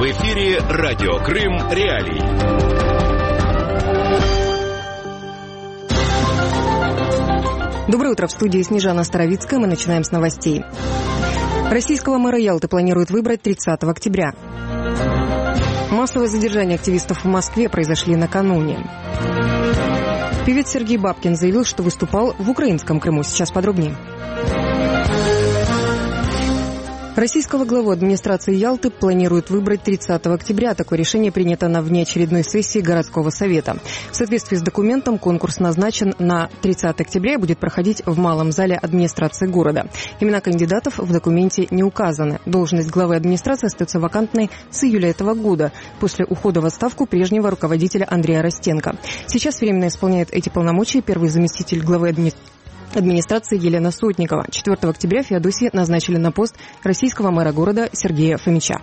эфире Радио Крым Реалии. Доброе утро, в студии Снежана Старовицкая. Мы начинаем с новостей. Российского мэра Ялты планируют выбрать 30 октября. Массовые задержания активистов в Москве произошли накануне. Певец Сергей Бабкин заявил, что выступал в украинском Крыму. Сейчас подробнее. Российского главу администрации Ялты планируют выбрать 30 октября. Такое решение принято на внеочередной сессии городского совета. В соответствии с документом конкурс назначен на 30 октября и будет проходить в малом зале администрации города. Имена кандидатов в документе не указаны. Должность главы администрации остается вакантной с июля этого года, после ухода в отставку прежнего руководителя Андрея Ростенко. Сейчас временно исполняет эти полномочия первый заместитель главы администрации Елена Сотникова. 4 октября Феодосии назначили на пост российского мэра города Сергея Фомича.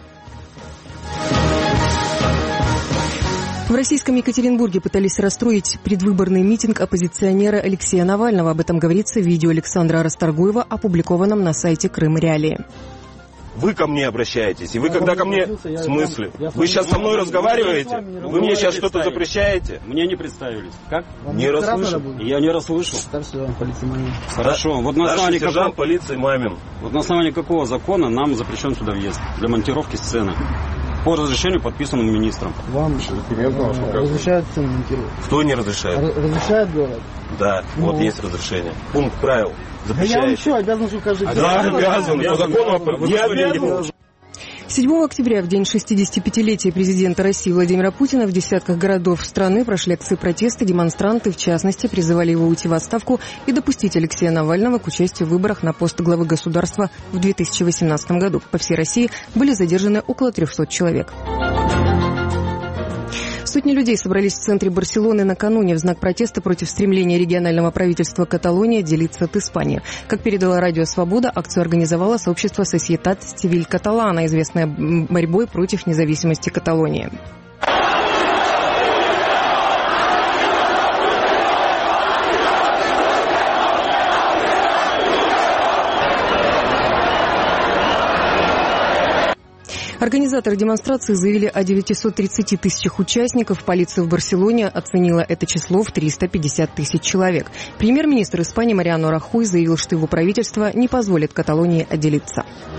В российском Екатеринбурге пытались расстроить предвыборный митинг оппозиционера Алексея Навального. Об этом говорится в видео Александра Расторгуева, опубликованном на сайте Крым Реалии. Вы ко мне обращаетесь, и вы когда ко мне... В смысле? Вы сейчас со мной разговариваете? Вы мне сейчас что-то запрещаете? Мне не представились. Как? Не расслышал. Я не расслышал. Старший сержант полиции Мамин. Хорошо. Вот на основании сержант полиции Мамин. Вот на основании какого закона нам запрещен сюда въезд для монтировки сцены? По разрешению, подписанному министром. Вам разрешают сцену монтировать? Кто не разрешает? Разрешает город? Да, вот есть разрешение. Пункт правил. Я вам что, обязан, что каждый день? Да, обязан. По закону я обязан. 7 октября, в день 65-летия президента России Владимира Путина, в десятках городов страны прошли акции протеста. Демонстранты, в частности, призывали его уйти в отставку и допустить Алексея Навального к участию в выборах на пост главы государства в 2018 году. По всей России были задержаны около 300 человек. Сотни людей собрались в центре Барселоны накануне в знак протеста против стремления регионального правительства Каталонии отделиться от Испании. Как передала Радио Свобода, акцию организовало сообщество Societat Civil Catalana, известное борьбой против независимости Каталонии. Организаторы демонстрации заявили о 930 тысячах участников. Полиция в Барселоне оценила это число в 350 тысяч человек. Премьер-министр Испании Мариано Рахой заявил, что его правительство не позволит Каталонии отделиться.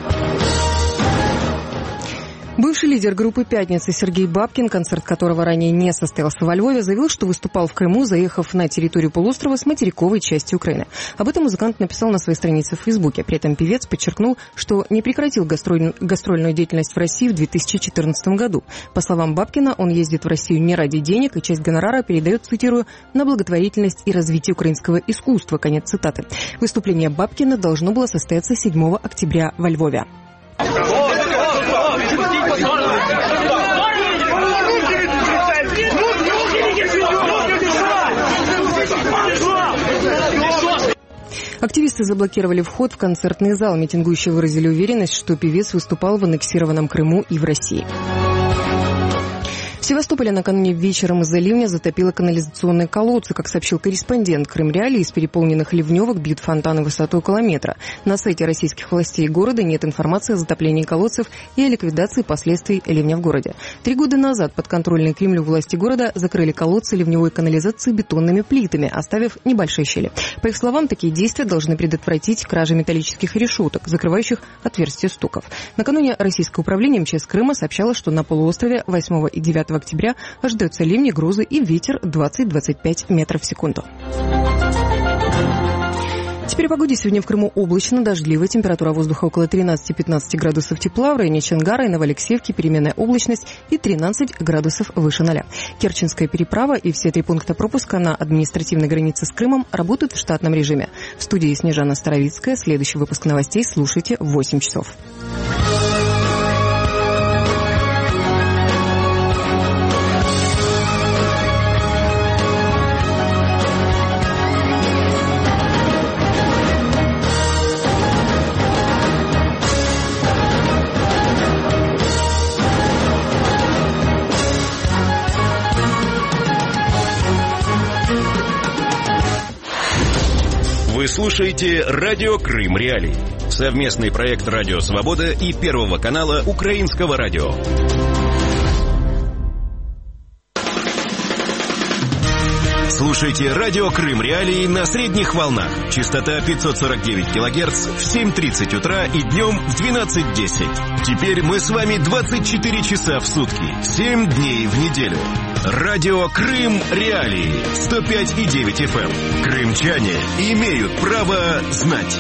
Бывший лидер группы «Пятница» Сергей Бабкин, концерт которого ранее не состоялся во Львове, заявил, что выступал в Крыму, заехав на территорию полуострова с материковой части Украины. Об этом музыкант написал на своей странице в Фейсбуке. При этом певец подчеркнул, что не прекратил гастрольную деятельность в России в 2014 году. По словам Бабкина, он ездит в Россию не ради денег, и часть гонорара передает, цитирую, на благотворительность и развитие украинского искусства. Конец цитаты. Выступление Бабкина должно было состояться 7 октября во Львове. Активисты заблокировали вход в концертный зал. Митингующие выразили уверенность, что певец выступал в аннексированном Крыму и в России. В Севастополе накануне вечером из-за ливня затопило канализационные колодцы. Как сообщил корреспондент Крым Реалии, из переполненных ливневок бьют фонтаны высотой около метра. На сайте российских властей города нет информации о затоплении колодцев и о ликвидации последствий ливня в городе. 3 года назад подконтрольные Кремлю власти города закрыли колодцы ливневой канализации бетонными плитами, оставив небольшие щели. По их словам, такие действия должны предотвратить кражи металлических решеток, закрывающих отверстия стоков. Накануне российское управление МЧС Крыма сообщало, что на полуострове 8 и 9 октября ожидаются ливни, грозы и ветер 20-25 метров в секунду. Теперь о погоде. Сегодня в Крыму облачно, дождливо. Температура воздуха около 13-15 градусов тепла. В районе Чонгара и Новоалексеевки переменная облачность и 13 градусов выше 0. Керченская переправа и все 3 пункта пропуска на административной границе с Крымом работают в штатном режиме. В студии Снежана Старовицкая. Следующий выпуск новостей слушайте в 8 часов. Вы слушаете «Радио Крым Реалии». Совместный проект «Радио Свобода» и Первого канала Украинского радио. Слушайте радио Крым Реалии на средних волнах. Частота 549 килогерц в 7:30 утра и днем в 12:10. Теперь мы с вами 24 часа в сутки, 7 дней в неделю. Радио Крым Реалии 105,9 FM. Крымчане имеют право знать.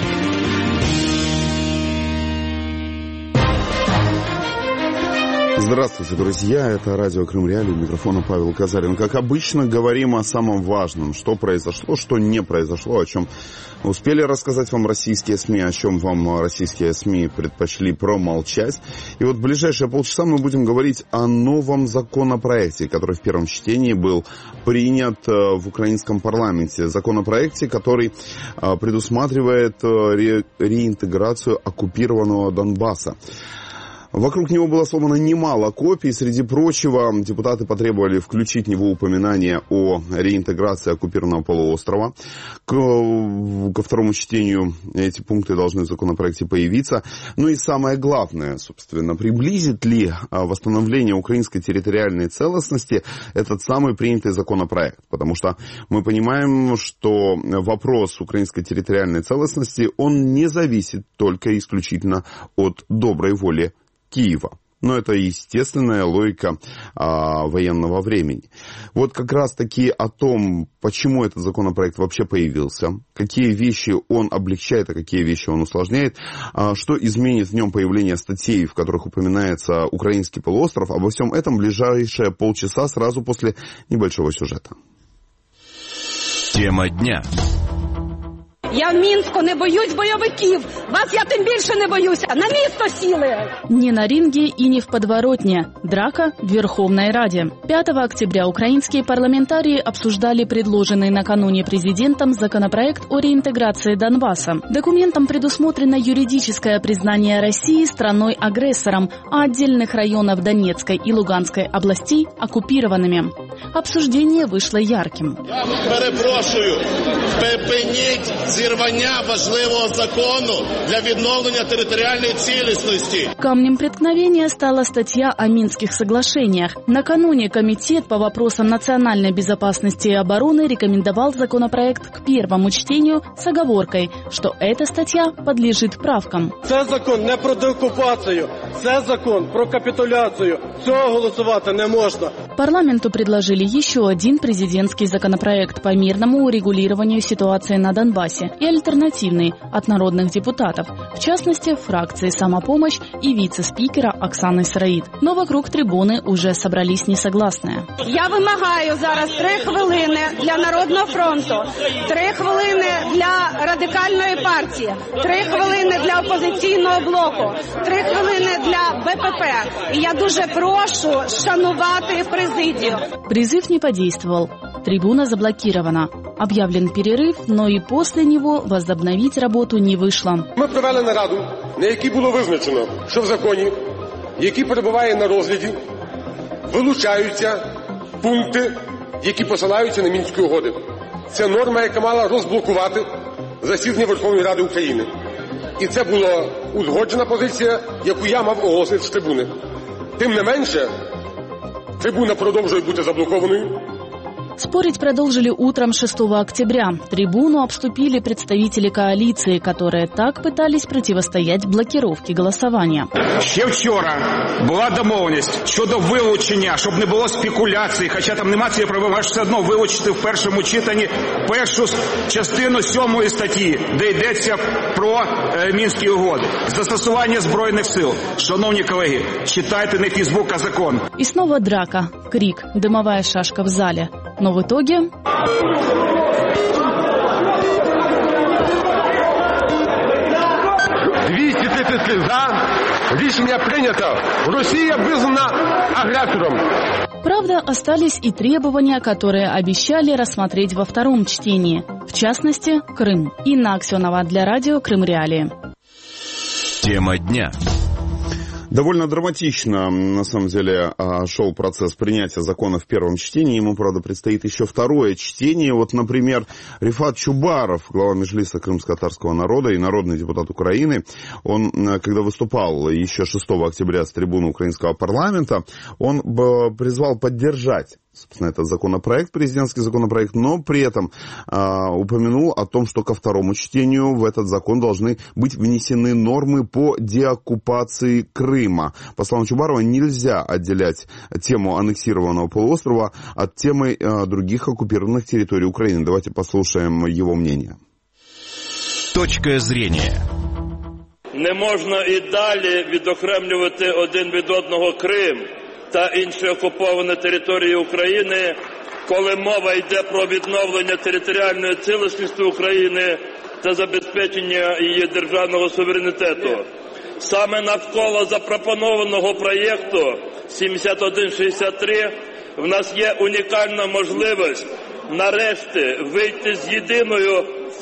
Здравствуйте, друзья. Это радио Крым Реалии. У микрофона Павел Казарин. Как обычно, говорим о самом важном. Что произошло, что не произошло, о чем успели рассказать вам российские СМИ, о чем вам российские СМИ предпочли промолчать. И вот в ближайшие полчаса мы будем говорить о новом законопроекте, который в первом чтении был принят в украинском парламенте. Законопроекте, который предусматривает реинтеграцию оккупированного Донбасса. Вокруг него было сломано немало копий. Среди прочего, депутаты потребовали включить в него упоминание о реинтеграции оккупированного полуострова. Ко второму чтению эти пункты должны в законопроекте появиться. Ну и самое главное, собственно, приблизит ли восстановление украинской территориальной целостности этот самый принятый законопроект? Потому что мы понимаем, что вопрос украинской территориальной целостности, он не зависит только исключительно от доброй воли Киева. Но это естественная логика военного времени. Вот как раз-таки о том, почему этот законопроект вообще появился, какие вещи он облегчает, а какие вещи он усложняет, что изменит в нем появление статей, в которых упоминается украинский полуостров. Обо всем этом в ближайшие полчаса сразу после небольшого сюжета. Тема дня. Я в Мінську не боюсь бойовиків. Вас я тем більше не боюся. На місто сіли. Не на ринге и не в подворотне. Драка в Верховной Раде. 5 октября украинские парламентарии обсуждали предложенный накануне президентом законопроект о реинтеграции Донбасса. Документом предусмотрено юридическое признание России страной-агрессором, а отдельных районов Донецкой и Луганской областей оккупированными. Обсуждение вышло ярким. Я перепрошую, припиніть зірвання важливого закону для відновлення територіальної цілісності. Камнем преткновения стала статья о Минских соглашениях. Накануне Комитет по вопросам национальной безопасности и обороны рекомендовал законопроект к первому чтению с оговоркой, что эта статья подлежит правкам. Це закон не про деокупацію, це закон про капитуляцію. Цього голосувати не можна. Парламенту предложили еще один президентский законопроект по мирному урегулированию ситуации на Донбассе и альтернативный от народных депутатов, в частности, фракции «Самопомощь» и вице-спикера Оксаны Сраид. Но вокруг трибуны уже собрались несогласные. Я вимагаю зараз 3 хвилини для Народного фронту, 3 хвилини для Радикальної партії, 3 хвилини для опозиційного блоку, 3 хвилини для БПП. І я дуже прошу шанувати президію. Призыв не подействовал. Трибуна заблокирована. Объявлен перерыв, но и после него возобновить работу не вышло. Ми провели нараду, на якій було визначено, що в законі, який перебуває на розгляді, вилучаються пункти, які посилаються на Мінські угоди. Це норма, яка мала розблокувати засідання Верховної Ради України. І це була узгоджена позиція, яку я мав оголосити з трибуни. Тим не менше, трибуна продовжує бути заблокованою. Спорить продолжили утром 6 октября. Трибуну обступили представители коалиции, которые так пытались противостоять блокировке голосования. Ще вчора була домовленість щодо вилучення, щоб не було спекуляцій, хоча там немає цієї проблеми, все одно вилучити в першому читанні першу частину 7 статті, де йдеться про Мінські угоди. Застосування Збройних сил. Шановні колеги, читайте не Фейсбук, а закон. И снова драка, крик, дымовая шашка в зале. Но в итоге... Рішення прийнято. Росія визнана агресором. Правда, остались и требования, которые обещали рассмотреть во втором чтении. В частности, Крым. Инна Аксенова для радио Крым Реалии. Тема дня. Довольно драматично, на самом деле, шел процесс принятия закона в первом чтении. Ему, правда, предстоит еще второе чтение. Вот, например, Рифат Чубаров, глава Меджлиса крымско-татарского народа и народный депутат Украины, он, когда выступал еще 6 октября с трибуны украинского парламента, он призвал поддержать собственно, этот законопроект, президентский законопроект, но при этом упомянул о том, что ко второму чтению в этот закон должны быть внесены нормы по деоккупации Крыма. По словам Чубарова, нельзя отделять тему аннексированного полуострова от темы других оккупированных территорий Украины. Давайте послушаем его мнение. Точка зрения. Не можна і далі відокремлювати один від одного Крим та інші окуповані території України, коли мова йде про відновлення територіальної цілісності України та забезпечення її державного суверенітету. Саме навколо запропонованого проєкту 7163 в нас є унікальна можливість нарешті вийти з єдиною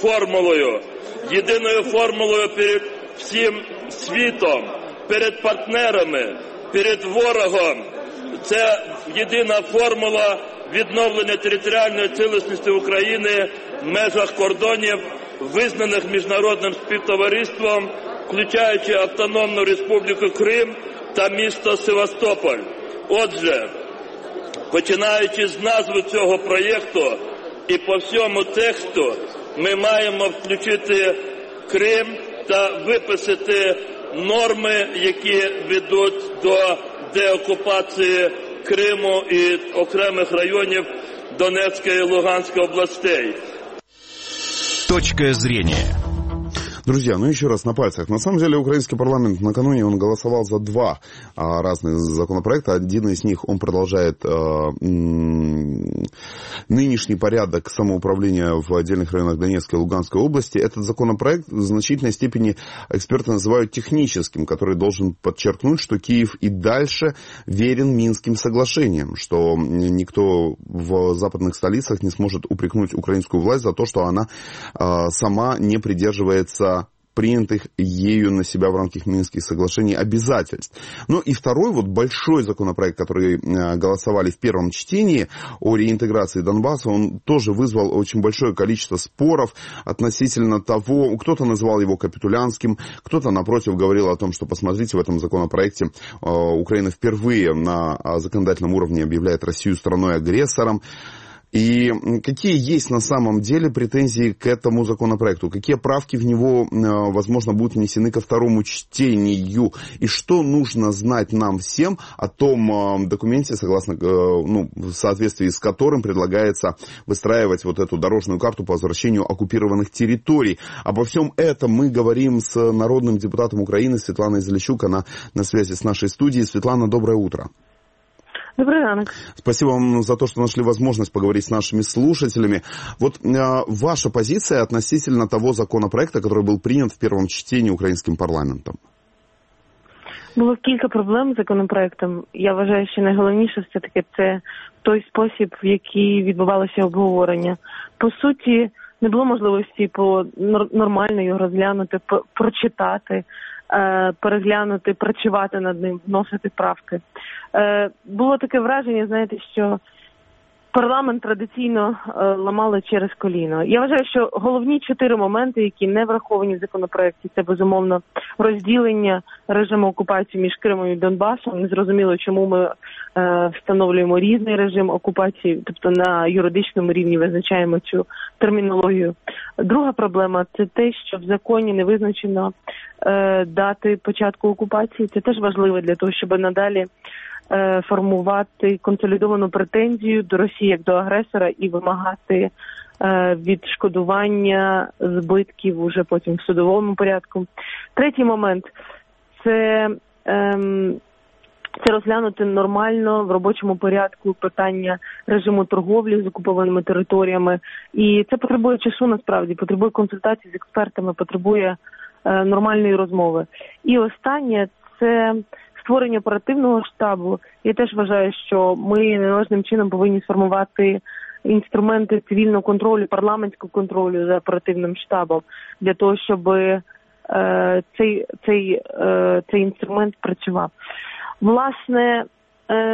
формулою перед всім світом, перед партнерами, перед ворогом. Це єдина формула відновлення територіальної цілісності України в межах кордонів, визнаних міжнародним співтовариством, включаючи Автономну Республіку Крим та місто Севастополь. Отже, починаючи з назви цього проєкту і по всьому тексту, ми маємо включити Крим та виписати норми, які ведуть до деокупації Криму і окремих районів Донецької і Луганської областей. Точка зрения. Друзья, еще раз на пальцах. На самом деле, украинский парламент накануне он голосовал за два разных законопроекта. Один из них, он продолжает нынешний порядок самоуправления в отдельных районах Донецкой и Луганской области. Этот законопроект в значительной степени эксперты называют техническим, который должен подчеркнуть, что Киев и дальше верен Минским соглашениям, что никто в западных столицах не сможет упрекнуть украинскую власть за то, что она сама не придерживается принятых ею на себя в рамках Минских соглашений обязательств. Ну и второй большой законопроект, который голосовали в первом чтении о реинтеграции Донбасса, он тоже вызвал очень большое количество споров относительно того, кто-то называл его капитулянским, кто-то, напротив, говорил о том, что, посмотрите, в этом законопроекте Украина впервые на законодательном уровне объявляет Россию страной-агрессором. И какие есть на самом деле претензии к этому законопроекту? Какие правки в него, возможно, будут внесены ко второму чтению? И что нужно знать нам всем о том документе, согласно, в соответствии с которым предлагается выстраивать эту дорожную карту по возвращению оккупированных территорий? Обо всем этом мы говорим с народным депутатом Украины Светланой Залищук. Она на связи с нашей студией. Светлана, доброе утро. Добрый ранок. Спасибо вам за то, что нашли возможность поговорить с нашими слушателями. Ваша позиция относительно того законопроекта, который был принят в первом чтении українським парламентом. Було кілька проблем з законопроектом. Я вважаю, що найголовніше все-таки це той спосіб, в який відбувалося обговорення. По суті, не було можливості нормально його розглянути, прочитати, переглянути, працювати над ним, вносити правки. Було таке враження, знаєте, що парламент традиційно ламали через коліно. Я вважаю, що головні 4 моменти, які не враховані в законопроекті, це, безумовно, розділення режиму окупації між Кримом і Донбасом. Незрозуміло, чому ми встановлюємо різний режим окупації, тобто на юридичному рівні визначаємо цю термінологію. Друга проблема – це те, що в законі не визначено дати початку окупації. Це теж важливо для того, щоб надалі формувати консолідовану претензію до Росії як до агресора і вимагати відшкодування збитків уже потім в судовому порядку. Третій момент – це розглянути нормально в робочому порядку питання режиму торговлі з окупованими територіями. І це потребує часу, насправді, потребує консультацій з експертами, потребує нормальної розмови. І останнє – це створення оперативного штабу. Я теж вважаю, що ми належним чином повинні сформувати інструменти цивільного контролю, парламентського контролю за оперативним штабом, для того, щоб цей інструмент працював. Власне,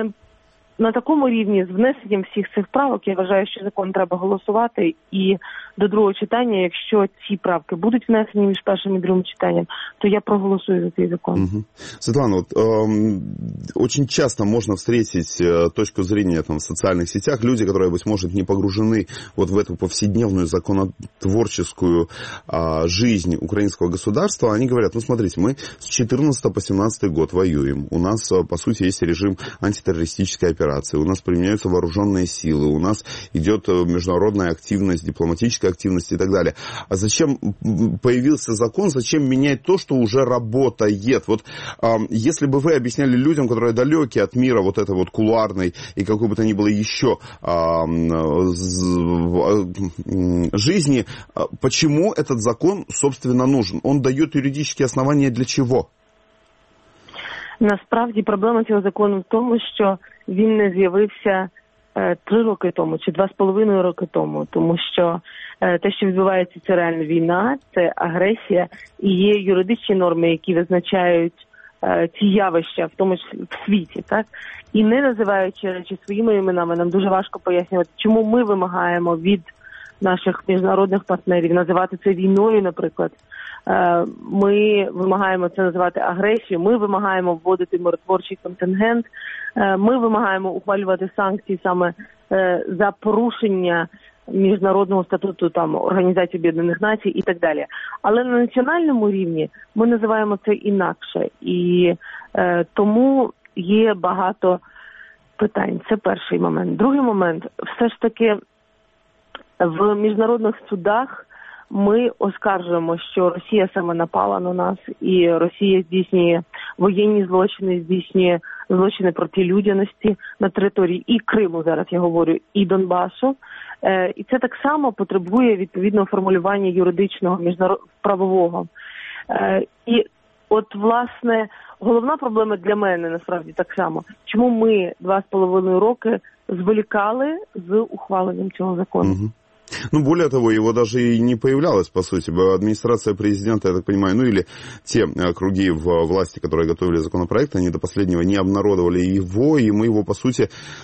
на такому рівні з внесенням всіх цих правок я вважаю, що закон треба голосувати і до другого читання, якщо ці правки будуть внесені між першим і другим читанням, то я проголосую за цей закон. Угу. Светлана, вот, очень часто можно встретить точку зрения там, в социальных сетях, люди, которые, быть может, не погружены вот в эту повседневную законотворческую жизнь украинского государства, они говорят, ну, смотрите, мы с 14 по 17 год воюем, у нас, по сути, есть режим антитеррористической операции, у нас применяются вооруженные силы, у нас идет международная активность, дипломатическая активность и так далее. А зачем появился закон, зачем менять то, что уже работает? Вот если бы вы объясняли людям, которые далеки от мира вот этой вот кулуарной и какой бы то ни было еще жизни, почему этот закон, собственно, нужен? Он дает юридические основания для чего? Насправді проблема цього закону в тому, що він не з'явився 3 роки тому чи 2,5 роки тому, тому що те, що відбувається, це реальна війна, це агресія, і є юридичні норми, які визначають ці явища, в тому числі в світі, так? І не називаючи речі своїми іменами, нам дуже важко пояснювати, чому ми вимагаємо від наших міжнародних партнерів називати це війною, наприклад. Ми вимагаємо це називати агресією, ми вимагаємо вводити миротворчий контингент, ми вимагаємо ухвалювати санкції саме за порушення міжнародного статуту там Організації Об'єднаних Націй і так далі. Але на національному рівні ми називаємо це інакше. І тому є багато питань. Це перший момент. Другий момент. Все ж таки в міжнародних судах ми оскаржуємо, що Росія саме напала на нас, і Росія здійснює воєнні злочини, здійснює злочини проти людяності на території і Криму, зараз я говорю, і Донбасу. І це так само потребує відповідного формулювання юридичного, правового. І от, власне, головна проблема для мене, насправді, так само, чому ми 2,5 роки зволікали з ухваленням цього закону. Угу. Ну, более того, его даже и не появлялось, по сути. Администрация президента, я так понимаю, ну или те круги в власти, которые готовили законопроект, они до последнего не обнародовали его, и мы его, по сути,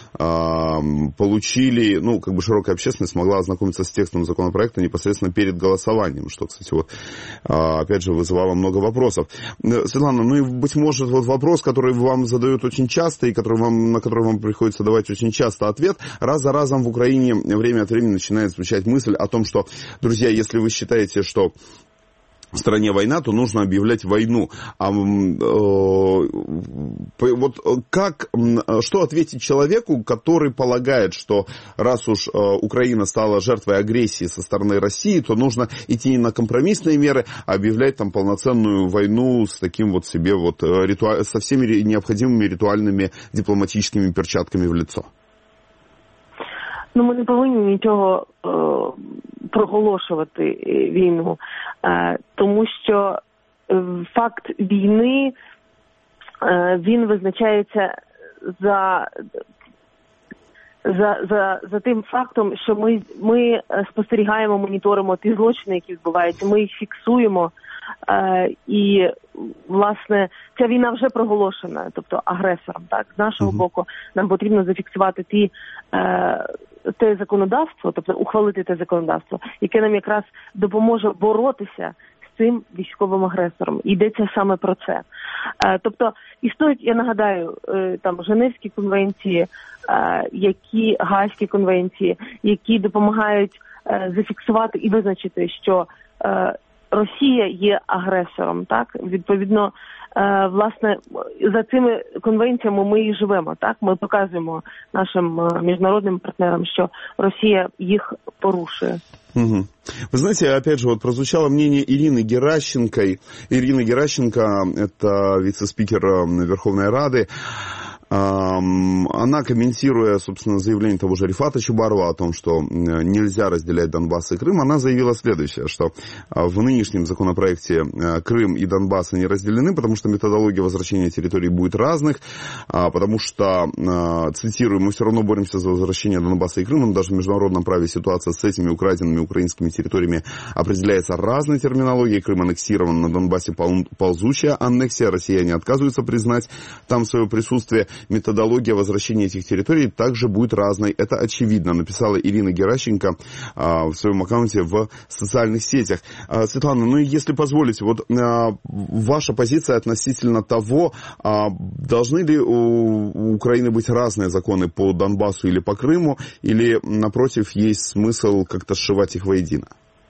получили, ну, как бы широкая общественность могла ознакомиться с текстом законопроекта непосредственно перед голосованием, что, кстати, вот, опять же, вызывало много вопросов. Светлана, ну и, быть может, вот вопрос, который вам задают очень часто, и на который вам приходится давать очень часто ответ, раз за разом в Украине время от времени начинает звучать мысль о том, что, друзья, если вы считаете, что в стране война, то нужно объявлять войну. Вот что ответить человеку, который полагает, что раз уж Украина стала жертвой агрессии со стороны России, то нужно идти не на компромиссные меры, а объявлять там полноценную войну с таким вот себе вот со всеми необходимыми ритуальными дипломатическими перчатками в лицо? Ну, ми не повинні нічого проголошувати війну, тому що факт війни, він визначається за тим фактом, що ми спостерігаємо, моніторимо ті злочини, які відбуваються, ми їх фіксуємо, і, власне, ця війна вже проголошена, тобто агресором, так, з нашого боку нам потрібно зафіксувати те законодавство, тобто ухвалити те законодавство, яке нам якраз допоможе боротися з цим військовим агресором. І йдеться саме про це. Тобто існують, я нагадаю, там Женевські конвенції, Гаазькі конвенції, які допомагають зафіксувати і визначити, що Росія є агресором, так? Відповідно, власне, за цими конвенціями ми і живемо, так? Ми показуємо нашим міжнародним партнерам, що Росія їх порушує. Угу. Вы знаете, опять же, вот прозвучало мнение Ирины Геращенко. Ирина Геращенко – это вице-спикер Верховной Рады. Она, комментируя, собственно, заявление того же Рифата Чубарова о том, что нельзя разделять Донбасс и Крым, она заявила следующее, что в нынешнем законопроекте Крым и Донбасс не разделены, потому что методология возвращения территорий будет разных, потому что, цитирую, мы все равно боремся за возвращение Донбасса и Крыма, но даже в международном праве ситуация с этими украденными украинскими территориями определяется разной терминологией. Крым аннексирован, на Донбассе ползучая аннексия, россияне отказываются признать там свое присутствие. методология возвращения этих территорий также будет разной. Это очевидно, написала Ирина Геращенко в своем аккаунте в социальных сетях. Светлана, ну и если позволите, вот ваша позиция относительно того, должны ли у Украины быть разные законы по Донбассу или по Крыму, или, напротив, есть смысл как-то сшивать их воедино?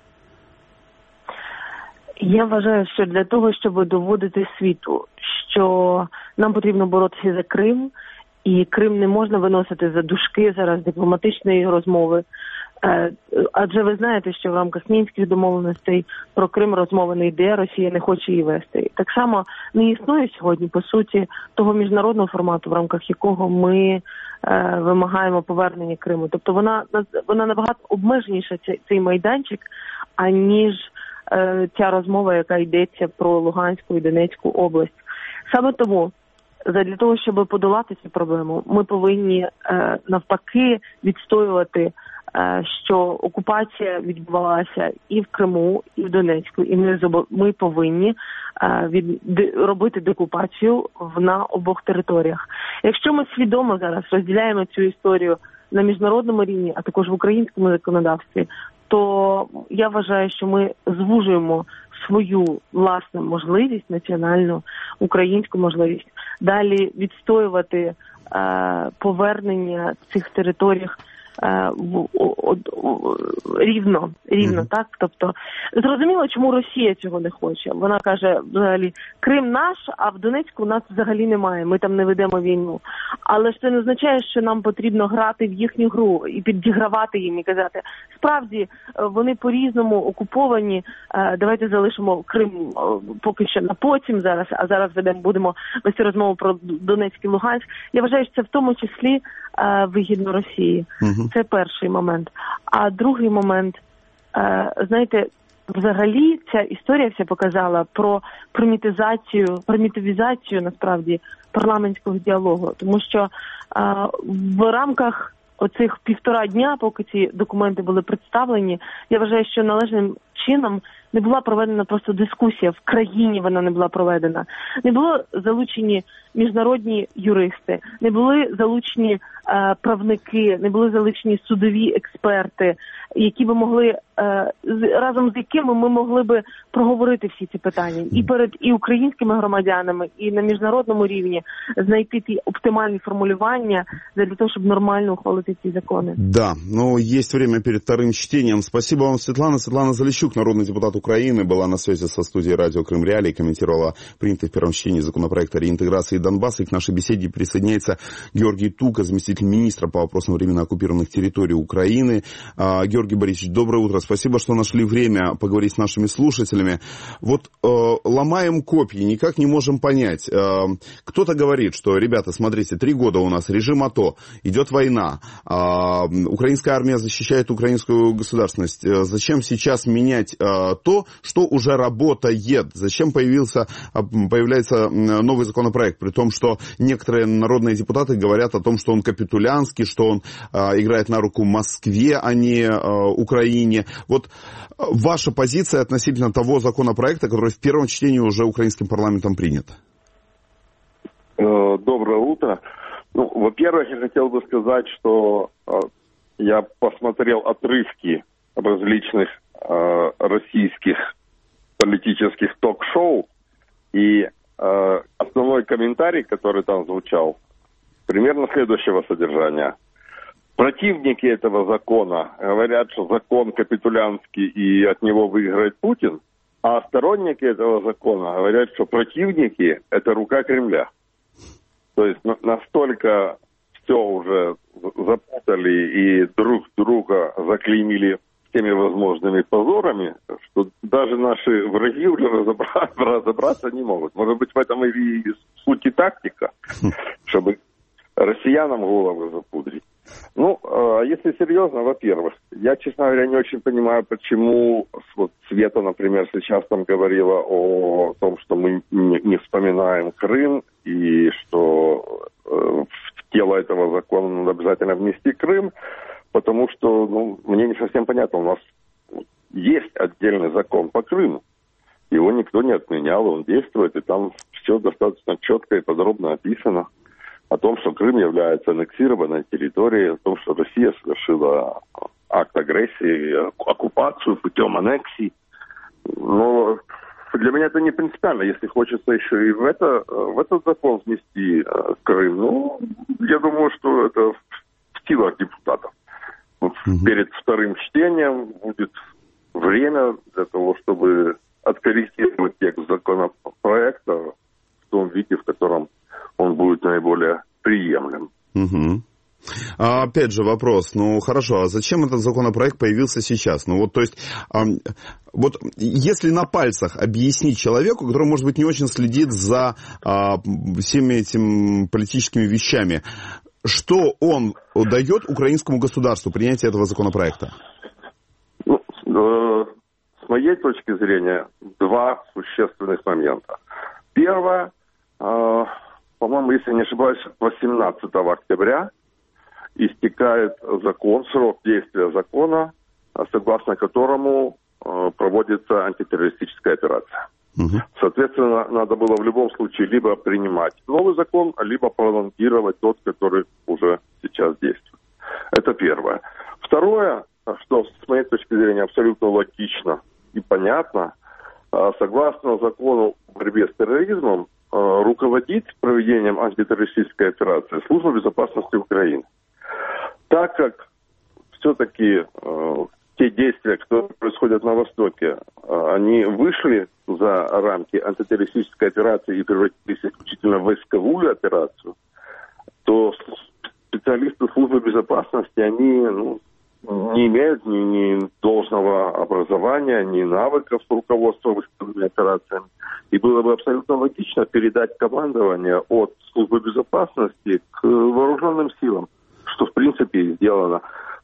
Я вважаю, що для того, щоб доводити світу, що нам потрібно боротися за Крим, і Крим не можна виносити за дужки зараз дипломатичної розмови. Адже ви знаєте, що в рамках Мінських домовленостей про Крим розмови не йде, Росія не хоче її вести. Так само не існує сьогодні, по суті, того міжнародного формату, в рамках якого ми вимагаємо повернення Криму. Тобто вона набагато обмеженіша, цей майданчик, аніж ця розмова, яка йдеться про Луганську і Донецьку область. Саме тому, для того, щоб подолати цю проблему, ми повинні навпаки відстоювати, що окупація відбувалася і в Криму, і в Донецьку, і ми повинні робити деокупацію на обох територіях. Якщо ми свідомо зараз розділяємо цю історію на міжнародному рівні, а також в українському законодавстві, то я вважаю, що ми звужуємо свою власну можливість, національну українську можливість, далі відстоювати повернення цих територій рівно, так? Тобто, зрозуміло, чому Росія цього не хоче. Вона каже, взагалі, Крим наш, а в Донецьку нас взагалі немає, ми там не ведемо війну. Але ж це не означає, що нам потрібно грати в їхню гру і підігравати їм і казати, справді, вони по-різному окуповані, давайте залишимо Крим поки що на потім зараз, а зараз будемо вести розмову про Донецьк і Луганськ. Я вважаю, що це в тому числі вигідно Росії. Це перший момент. А другий момент, знаєте, взагалі ця історія вся показала про примітивізацію, насправді, парламентського діалогу. Тому що в рамках оцих 1,5 дня, поки ці документи були представлені, я вважаю, що належним чином не була проведена просто дискусія, в країні вона не була проведена. Не було залучені міжнародні юристи, не були залучені правники, не були залучені судові експерти, які би могли, разом з якими ми могли би проговорити всі ці питання і перед українськими громадянами, і на міжнародному рівні знайти ті оптимальні формулювання для того, щоб нормально ухвалити ці закони. Да, но есть время перед вторым чтением. Спасибо вам, Светлана. Светлана Залищук, народный депутат Украины, была на связи со студией радио Крым Реалии, комментировала принятый в первом чтении законопроект о реинтеграции Донбасса. И к нашей беседе присоединяется Георгий Тука, заместитель министра по вопросам временно оккупированных территорий Украины. Георгий Борисович, доброе утро. Спасибо, что нашли время поговорить с нашими слушателями. Вот ломаем копья, никак не можем понять. Кто-то говорит, что, ребята, смотрите, 3 года у нас режим АТО, идет война, украинская армия защищает украинскую государственность. Зачем сейчас менять то, что уже работает? Зачем появляется новый законопроект, при том, что некоторые народные депутаты говорят о том, что он капитулянский, что он играет на руку Москве, а не Украине. Вот ваша позиция относительно того законопроекта, который в первом чтении уже украинским парламентом принят? Доброе утро. Ну, во-первых, я хотел бы сказать, что я посмотрел отрывки различных российских политических ток-шоу, и основной комментарий, который там звучал, примерно следующего содержания. Противники этого закона говорят, что закон капитулянский и от него выиграет Путин, а сторонники этого закона говорят, что противники – это рука Кремля. То есть настолько все уже запутали и друг друга заклеймили всеми возможными позорами, что даже наши враги уже разобраться не могут. Может быть, в этом и суть и тактика, чтобы россиянам головы запудрить. Ну, если серьезно, во-первых, я, честно говоря, не очень понимаю, почему вот Света, например, сейчас там говорила о том, что мы не вспоминаем Крым, и что в тело этого закона надо обязательно внести Крым, потому что, ну, мне не совсем понятно, у нас есть отдельный закон по Крыму, его никто не отменял, он действует, и там все достаточно четко и подробно описано. о том, что Крым является аннексированной территорией, о том, что Россия совершила акт агрессии, оккупацию путем аннексии. Но для меня это не принципиально. Если хочется еще и в этот закон внести Крым, ну, я думаю, что это в силах депутатов. Перед вторым чтением будет время для того, чтобы откорректировать текст законопроекта в том виде, в котором он будет наиболее приемлем. Опять же вопрос, ну хорошо, а зачем этот законопроект появился сейчас? Ну вот, то есть, вот если на пальцах объяснить человеку, который, может быть, не очень следит за всеми этими политическими вещами, что он дает украинскому государству принятие этого законопроекта? Ну, с моей точки зрения, два существенных момента. Первое, по-моему, если не ошибаюсь, 18 октября истекает срок действия закона, согласно которому проводится антитеррористическая операция. Соответственно, надо было в любом случае либо принимать новый закон, либо пролонгировать тот, который уже сейчас действует. Это первое. Второе, что с моей точки зрения абсолютно логично и понятно, согласно закону о борьбе с терроризмом, руководит проведением антитеррористической операции Служба безопасности Украины. Так как все-таки те действия, которые происходят на Востоке, они вышли за рамки антитеррористической операции и превратились исключительно в войсковую операцию, то специалисты службы безопасности, они не имеют ни должного образования, ни навыков руководства войсковыми операциями. И было бы абсолютно логично передать командование от службы безопасности к вооруженным силам, что в принципе и сделано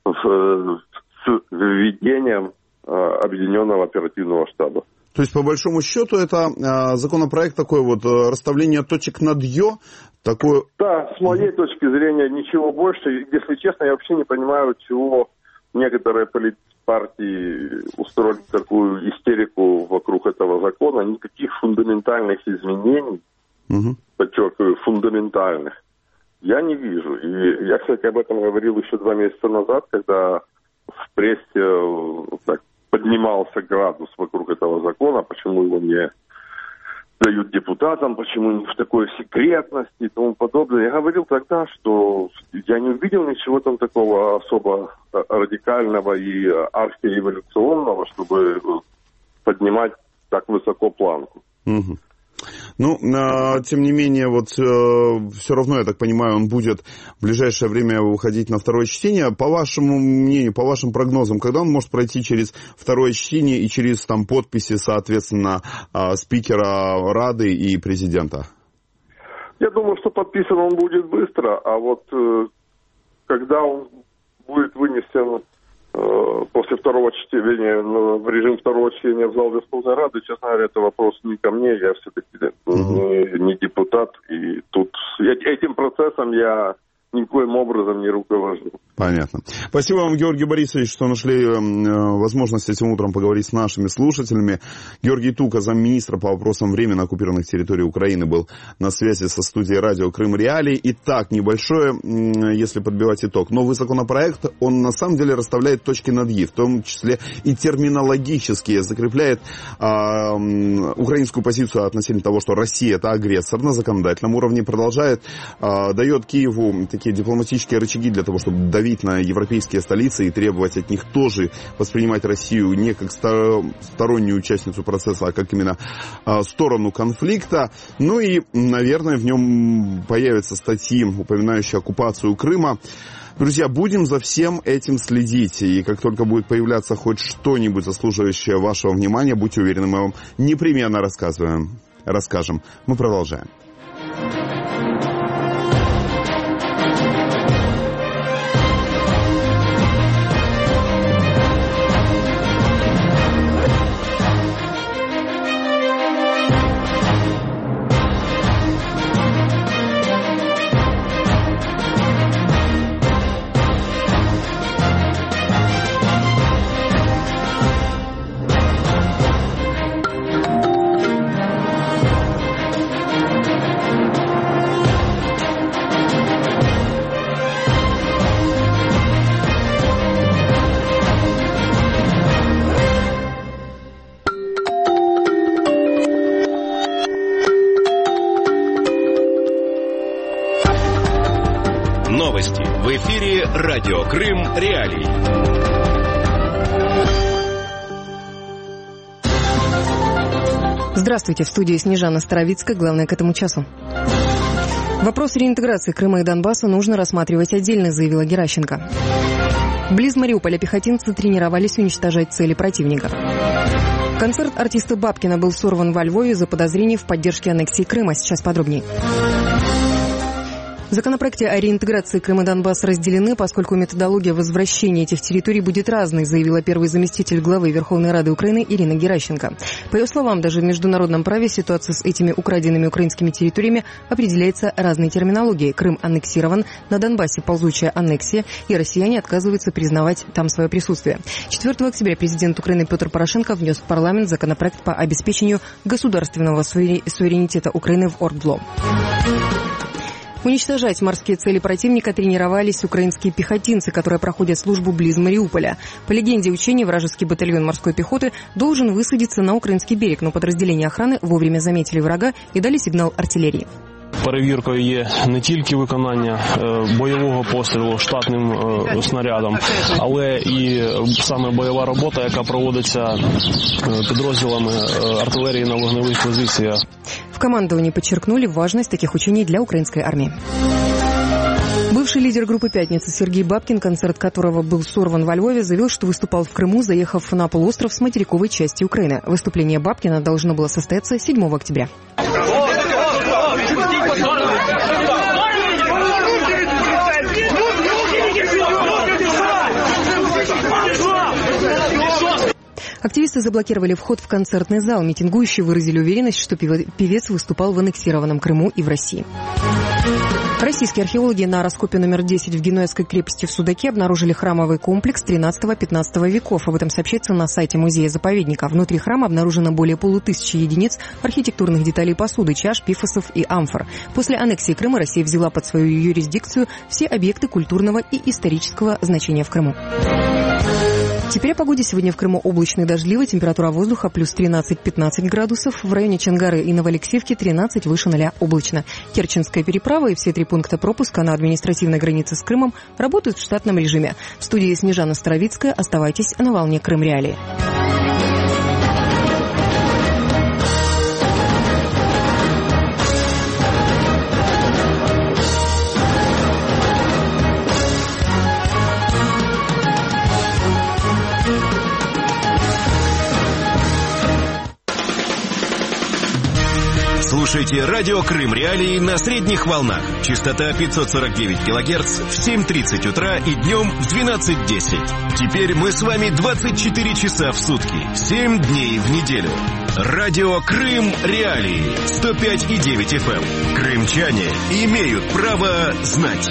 с введением объединенного оперативного штаба. То есть, по большому счету, это законопроект такой вот, расставление точек над «ё», такое... Да, с моей точки зрения, ничего больше. Если честно, я вообще не понимаю, чего некоторые партии устроили такую истерику вокруг этого закона. Никаких фундаментальных изменений, подчеркиваю, фундаментальных, я не вижу. И я, кстати, об этом говорил еще 2 месяца назад, когда в прессе так поднимался градус вокруг этого закона, почему его не дают депутатам, почему не в такой секретности и тому подобное. Я говорил тогда, что я не увидел ничего там такого особо радикального и архиреволюционного, чтобы поднимать так высоко планку. Ну, тем не менее, вот все равно, я так понимаю, он будет в ближайшее время выходить на второе чтение. По вашему мнению, по вашим прогнозам, когда он может пройти через второе чтение и через там подписи, соответственно, спикера Рады и президента? Я думаю, что подписан он будет быстро, а вот когда он будет вынесен после второго чтения, в режим второго чтения в зал Верховной Рады, честно говоря, это вопрос не ко мне, я все-таки не депутат, и тут этим процессом я никоим образом не руковожу. Понятно. Спасибо вам, Георгий Борисович, что нашли возможность этим утром поговорить с нашими слушателями. Георгий Тука, замминистра по вопросам временно оккупированных территорий Украины, был на связи со студией радио Крым Реалии. Итак, небольшое, если подбивать итог. Новый законопроект, он на самом деле расставляет точки над «и», в том числе и терминологически закрепляет украинскую позицию относительно того, что Россия — это агрессор на законодательном уровне, продолжает, дает Киеву такие дипломатические рычаги для того, чтобы давить на европейские столицы и требовать от них тоже воспринимать Россию не как стороннюю участницу процесса, а как именно сторону конфликта. Ну и, наверное, в нем появятся статьи, упоминающие оккупацию Крыма. Друзья, будем за всем этим следить. И как только будет появляться хоть что-нибудь заслуживающее вашего внимания, будьте уверены, мы вам непременно расскажем. Мы продолжаем. В эфире радио Крым Реалии. Здравствуйте, в студии Снежана Старовицкая, главное к этому часу. Вопрос реинтеграции Крыма и Донбасса нужно рассматривать отдельно, заявила Геращенко. Близ Мариуполя пехотинцы тренировались уничтожать цели противника. Концерт артиста Бабкина был сорван во Львове за подозрение в поддержке аннексии Крыма. Сейчас подробнее. В законопроекте о реинтеграции Крыма и Донбасса разделены, поскольку методология возвращения этих территорий будет разной, заявила первый заместитель главы Верховной Рады Украины Ирина Геращенко. По ее словам, даже в международном праве ситуация с этими украденными украинскими территориями определяется разной терминологией. Крым аннексирован, на Донбассе ползучая аннексия, и россияне отказываются признавать там свое присутствие. 4 октября президент Украины Петр Порошенко внес в парламент законопроект по обеспечению государственного суверенитета Украины в ОРДЛО. Уничтожать морские цели противника тренировались украинские пехотинцы, которые проходят службу близ Мариуполя. По легенде учения, вражеский батальон морской пехоты должен высадиться на украинский берег, но подразделения охраны вовремя заметили врага и дали сигнал артиллерии. Перевіркою є не тільки виконання бойового пострілу штатним снарядом, але і саме бойова робота, яка проводиться підрозділами артилерії на вогневих позиціях. В командовании подчеркнули важность таких учений для украинской армии. Бывший лидер группы «Пятница» Сергей Бабкин, концерт которого был сорван во Львове, заявил, что выступал в Крыму, заехав на полуостров с материковой части Украины. Выступление Бабкина должно было состояться 7 октября. Активисты заблокировали вход в концертный зал. Митингующие выразили уверенность, что певец выступал в аннексированном Крыму и в России. Российские археологи на раскопе номер 10 в Генуэзской крепости в Судаке обнаружили храмовый комплекс 13-15 веков. Об этом сообщается на сайте музея-заповедника. Внутри храма обнаружено более 1500 единиц архитектурных деталей посуды, чаш, пифосов и амфор. После аннексии Крыма Россия взяла под свою юрисдикцию все объекты культурного и исторического значения в Крыму. Теперь о погоде. Сегодня в Крыму облачно и дождливо. Температура воздуха плюс 13-15 градусов. В районе Чонгары и Новоалексеевки 13 выше 0 облачно. Керченская переправа и все 3 пункта пропуска на административной границе с Крымом работают в штатном режиме. В студии Снежана Старовицкая. Оставайтесь на волне Крым Реалии. Слушайте радио Крым Реалии на средних волнах. Частота 549 килогерц в 7:30 утра и днем в 12:10. Теперь мы с вами 24 часа в сутки, 7 дней в неделю. Радио Крым Реалии 105,9 FM. Крымчане имеют право знать.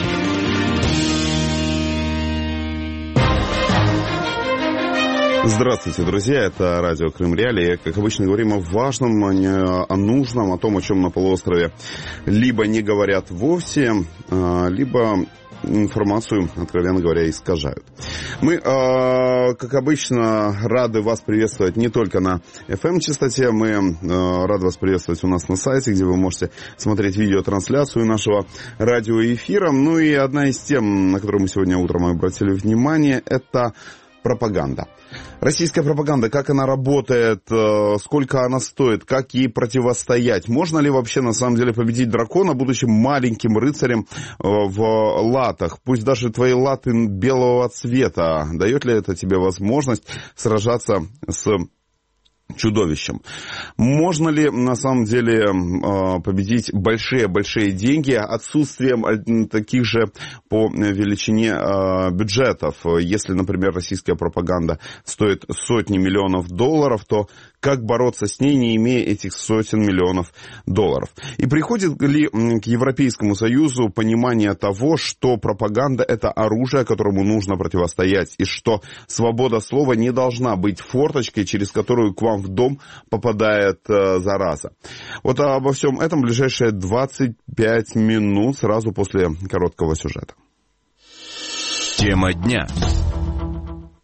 Здравствуйте, друзья, это радио Крым Реалии. Как обычно, говорим о важном, о нужном, о том, о чем на полуострове либо не говорят вовсе, либо информацию, откровенно говоря, искажают. Мы, как обычно, рады вас приветствовать не только на FM-частоте, мы рады вас приветствовать у нас на сайте, где вы можете смотреть видеотрансляцию нашего радиоэфира. Ну и одна из тем, на которую мы сегодня утром обратили внимание, это пропаганда. Российская пропаганда, как она работает, сколько она стоит, как ей противостоять? Можно ли вообще на самом деле победить дракона, будучи маленьким рыцарем в латах? Пусть даже твои латы белого цвета. Дает ли это тебе возможность сражаться с чудовищем? Можно ли на самом деле победить большие деньги отсутствием таких же по величине бюджетов? Если, например, российская пропаганда стоит сотни миллионов долларов, то как бороться с ней, не имея этих сотен миллионов долларов? И приходит ли к Европейскому Союзу понимание того, что пропаганда – это оружие, которому нужно противостоять, и что свобода слова не должна быть форточкой, через которую к вам в дом попадает зараза? Вот обо всем этом в ближайшие 25 минут сразу после короткого сюжета. Тема дня.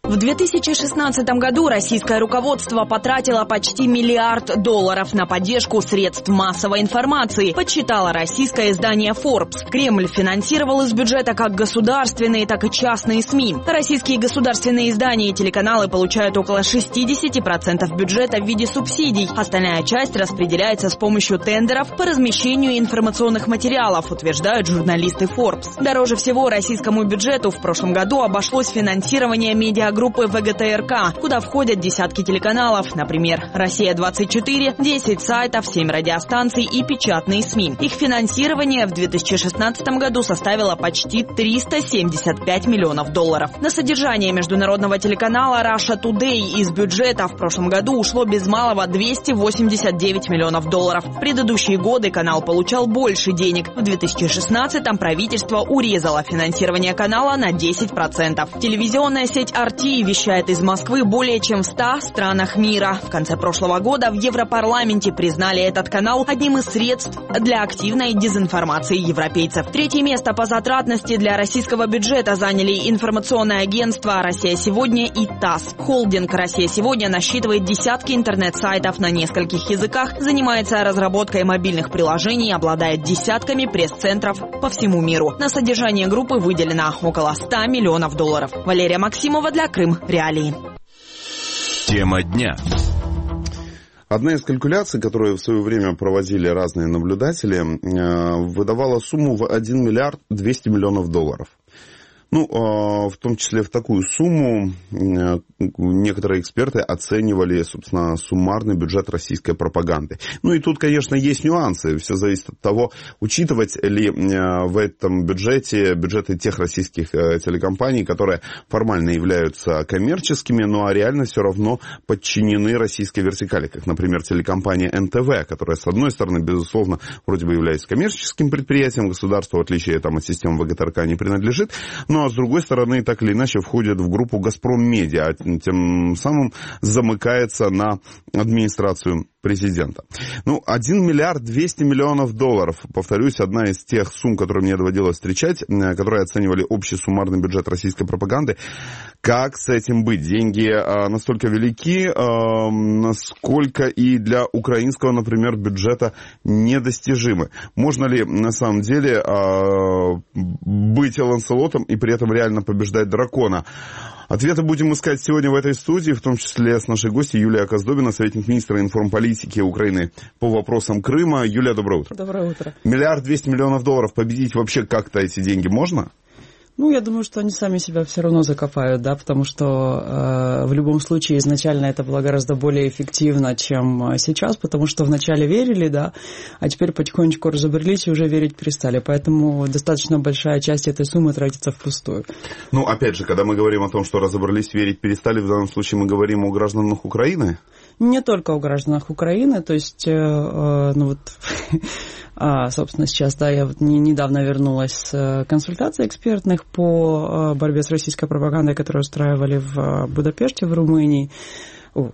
В 2016 году российское руководство потратило почти $1 миллиард на поддержку средств массовой информации, подсчитало российское издание Forbes. Кремль финансировал из бюджета как государственные, так и частные СМИ. Российские государственные издания и телеканалы получают около 60% бюджета в виде субсидий. Остальная часть распределяется с помощью тендеров по размещению информационных материалов, утверждают журналисты Forbes. Дороже всего российскому бюджету в прошлом году обошлось финансирование медиагруппы ВГТРК, куда входят десятки телеканалов, например, «Россия-24», 10 сайтов, 7 радиостанций и печатные СМИ. Их финансирование в 2016 году составило почти $375 миллионов. На содержание международного телеканала Russia Today из бюджета в прошлом году ушло без малого $289 миллионов. В предыдущие годы канал получал больше денег. В 2016-м правительство урезало финансирование канала на 10%. Телевизионная сеть RT вещает из Москвы более чем в 100 странах мира. В конце прошлого года в Европарламенте признали этот канал одним из средств для активной дезинформации европейцев. Третье место по затратности для российского бюджета заняли информационное агентство «Россия сегодня» и ТАСС. Холдинг «Россия сегодня» насчитывает десятки интернет-сайтов на нескольких языках, занимается разработкой мобильных приложений, обладает десятками пресс-центров по всему миру. На содержание группы выделено около $100 миллионов. Валерия Максимова для Крым Реалии. Тема дня. Одна из калькуляций, которую в свое время проводили разные наблюдатели, выдавала сумму в $1 миллиард 200 миллионов. Ну, в том числе в такую сумму некоторые эксперты оценивали, собственно, суммарный бюджет российской пропаганды. Ну, и тут, конечно, есть нюансы. Все зависит от того, учитывать ли в этом бюджеты тех российских телекомпаний, которые формально являются коммерческими, но реально все равно подчинены российской вертикали, как, например, телекомпания НТВ, которая, с одной стороны, безусловно, вроде бы является коммерческим предприятием, государство, в отличие там, от системы ВГТРК, не принадлежит, но, с другой стороны, так или иначе входит в группу «Газпром Медиа», тем самым замыкается на администрацию президента. Ну, $1 миллиард 200 миллионов. Повторюсь, одна из тех сумм, которые мне доводилось встречать, которые оценивали общий суммарный бюджет российской пропаганды. Как с этим быть? Деньги настолько велики, насколько и для украинского, например, бюджета недостижимы. Можно ли на самом деле быть Ланселотом и при этом реально побеждать дракона? Ответы будем искать сегодня в этой студии, в том числе с нашей гостьей Юлией Оказдобиной, советник министра информполитики Украины по вопросам Крыма. Юлия, доброе утро. Доброе утро. $1 миллиард 200 миллионов. Победить вообще как-то эти деньги можно? Ну, я думаю, что они сами себя все равно закопают, да, потому что в любом случае изначально это было гораздо более эффективно, чем сейчас, потому что вначале верили, да, а теперь потихонечку разобрались и уже верить перестали. Поэтому достаточно большая часть этой суммы тратится впустую. Ну, опять же, когда мы говорим о том, что разобрались, верить перестали, в данном случае мы говорим о гражданах Украины? Не только о гражданах Украины, то есть, ну вот... собственно, сейчас, да, я вот недавно вернулась с консультаций экспертных по борьбе с российской пропагандой, которую устраивали в Будапеште, в Румынии. В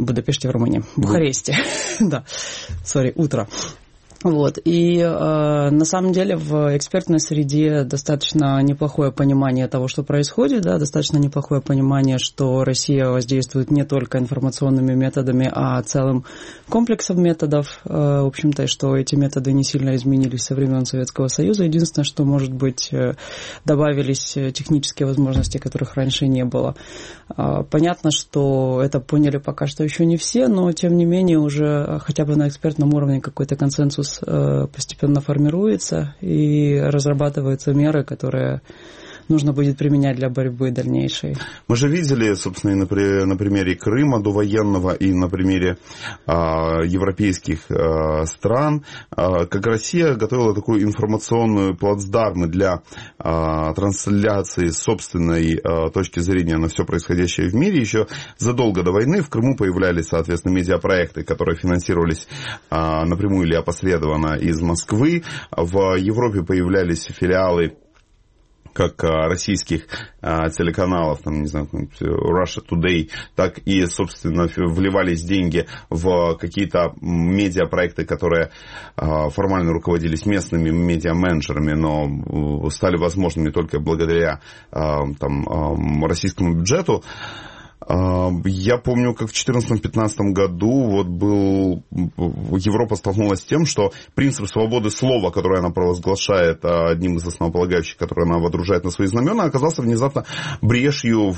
Бухаресте. Да, утро. Вот. И на самом деле в экспертной среде достаточно неплохое понимание того, что происходит, да, достаточно неплохое понимание, что Россия воздействует не только информационными методами, а целым комплексом методов, в общем-то, и что эти методы не сильно изменились со времен Советского Союза. Единственное, что, может быть, добавились технические возможности, которых раньше не было. Понятно, что это поняли пока что еще не все, но, тем не менее, уже хотя бы на экспертном уровне какой-то консенсус постепенно формируется и разрабатываются меры, которые нужно будет применять для борьбы дальнейшей. Мы же видели, собственно, и на примере Крыма довоенного, и на примере европейских стран, как Россия готовила такую информационную плацдарм для трансляции собственной точки зрения на все происходящее в мире. Еще задолго до войны в Крыму появлялись, соответственно, медиапроекты, которые финансировались напрямую или опосредованно из Москвы. В Европе появлялись филиалы как российских телеканалов, там, не знаю, Russia Today, так и, собственно, вливались деньги в какие-то медиапроекты, которые формально руководились местными медиаменеджерами, но стали возможными только благодаря там, российскому бюджету. Я помню, как в 2014-2015 году Европа столкнулась с тем, что принцип свободы слова, который она провозглашает одним из основополагающих, который она водружает на свои знамена, оказался внезапно брешью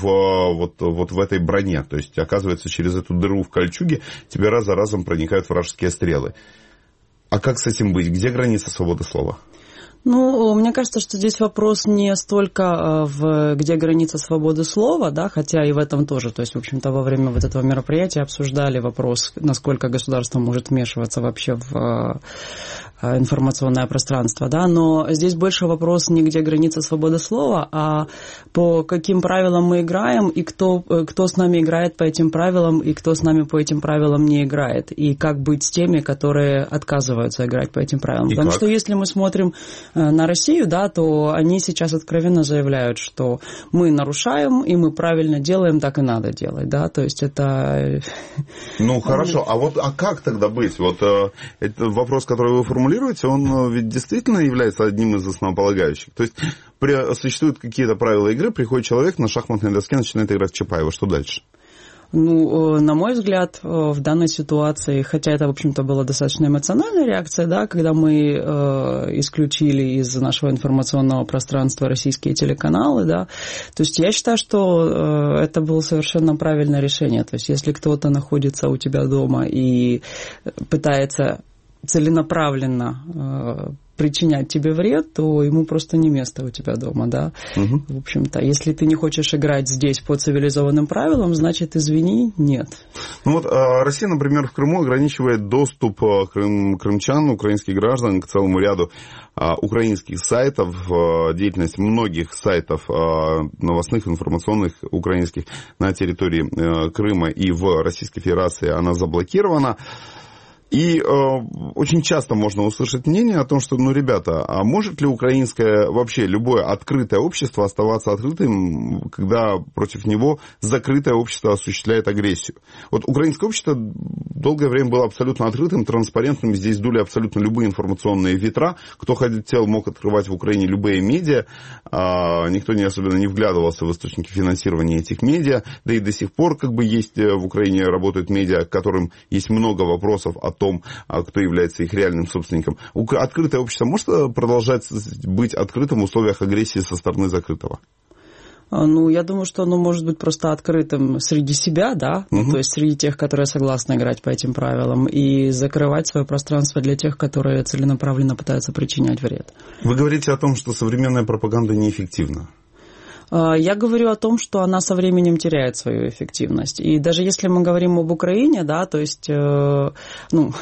в этой броне. То есть, оказывается, через эту дыру в кольчуге тебе раз за разом проникают вражеские стрелы. А как с этим быть? Где граница свободы слова? Ну, мне кажется, что здесь вопрос не столько где граница свободы слова, да, хотя и в этом тоже. То есть, в общем-то, во время вот этого мероприятия обсуждали вопрос, насколько государство может вмешиваться вообще в информационное пространство, да, но здесь больше вопрос не где граница свободы слова, а по каким правилам мы играем, и кто с нами играет по этим правилам, и кто с нами по этим правилам не играет, и как быть с теми, которые отказываются играть по этим правилам. Потому что если мы смотрим на Россию, да, то они сейчас откровенно заявляют, что мы нарушаем, и мы правильно делаем, так и надо делать, да, то есть это... Ну, хорошо, а как тогда быть? Вот это вопрос, который вы формулируете, он ведь действительно является одним из основополагающих. То есть существуют какие-то правила игры, приходит человек на шахматной доске, начинает играть в Чапаева. Что дальше? Ну, на мой взгляд, в данной ситуации, хотя это, в общем-то, была достаточно эмоциональная реакция, да, когда мы исключили из нашего информационного пространства российские телеканалы, да, то есть я считаю, что это было совершенно правильное решение. То есть если кто-то находится у тебя дома и пытается целенаправленно причинять тебе вред, то ему просто не место у тебя дома, да. Угу. В общем-то, если ты не хочешь играть здесь по цивилизованным правилам, значит, извини, нет. Ну вот Россия, например, в Крыму ограничивает доступ крымчан, украинских граждан к целому ряду украинских сайтов, деятельность многих сайтов новостных, информационных украинских на территории Крыма и в Российской Федерации она заблокирована. И очень часто можно услышать мнение о том, что, ну, ребята, а может ли украинское, вообще любое открытое общество оставаться открытым, когда против него закрытое общество осуществляет агрессию? Вот украинское общество долгое время было абсолютно открытым, транспарентным, здесь дули абсолютно любые информационные ветра, кто хотел, мог открывать в Украине любые медиа, никто не особенно не вглядывался в источники финансирования этих медиа, да и до сих пор как бы есть в Украине работают медиа, к которым есть много вопросов о том, кто является их реальным собственником. Открытое общество может продолжать быть открытым в условиях агрессии со стороны закрытого? Ну, я думаю, что оно может быть просто открытым среди себя, да, то есть среди тех, которые согласны играть по этим правилам, и закрывать свое пространство для тех, которые целенаправленно пытаются причинять вред. Вы говорите о том, что современная пропаганда неэффективна. Я говорю о том, что она со временем теряет свою эффективность. И даже если мы говорим об Украине, да, то есть, ну,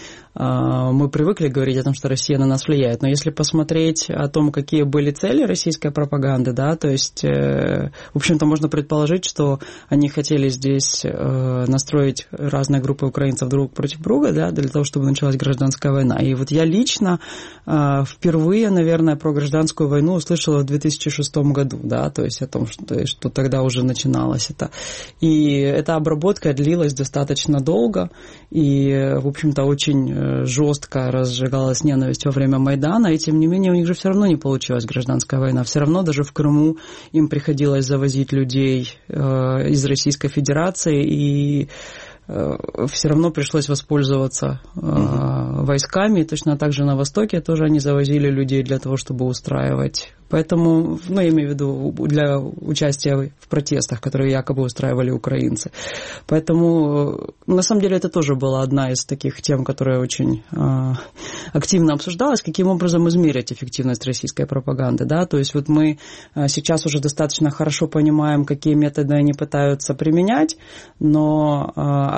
мы привыкли говорить о том, что Россия на нас влияет, но если посмотреть о том, какие были цели российской пропаганды, да, то есть, в общем-то, можно предположить, что они хотели здесь настроить разные группы украинцев друг против друга, да, для того, чтобы началась гражданская война. И вот я лично впервые, наверное, про гражданскую войну услышала в 2006 году, да, то есть о том, что тогда уже начиналось это. И эта обработка длилась достаточно долго, и, в общем-то, очень жестко разжигалась ненависть во время Майдана, и тем не менее у них же все равно не получилась гражданская война. Все равно даже в Крыму им приходилось завозить людей из Российской Федерации, и все равно пришлось воспользоваться войсками. Точно так же на Востоке тоже они завозили людей для того, чтобы устраивать. Поэтому, ну, я имею в виду для участия в протестах, которые якобы устраивали украинцы. Поэтому, на самом деле, это тоже была одна из таких тем, которая очень активно обсуждалась, каким образом измерить эффективность российской пропаганды. Да? То есть вот мы сейчас уже достаточно хорошо понимаем, какие методы они пытаются применять, но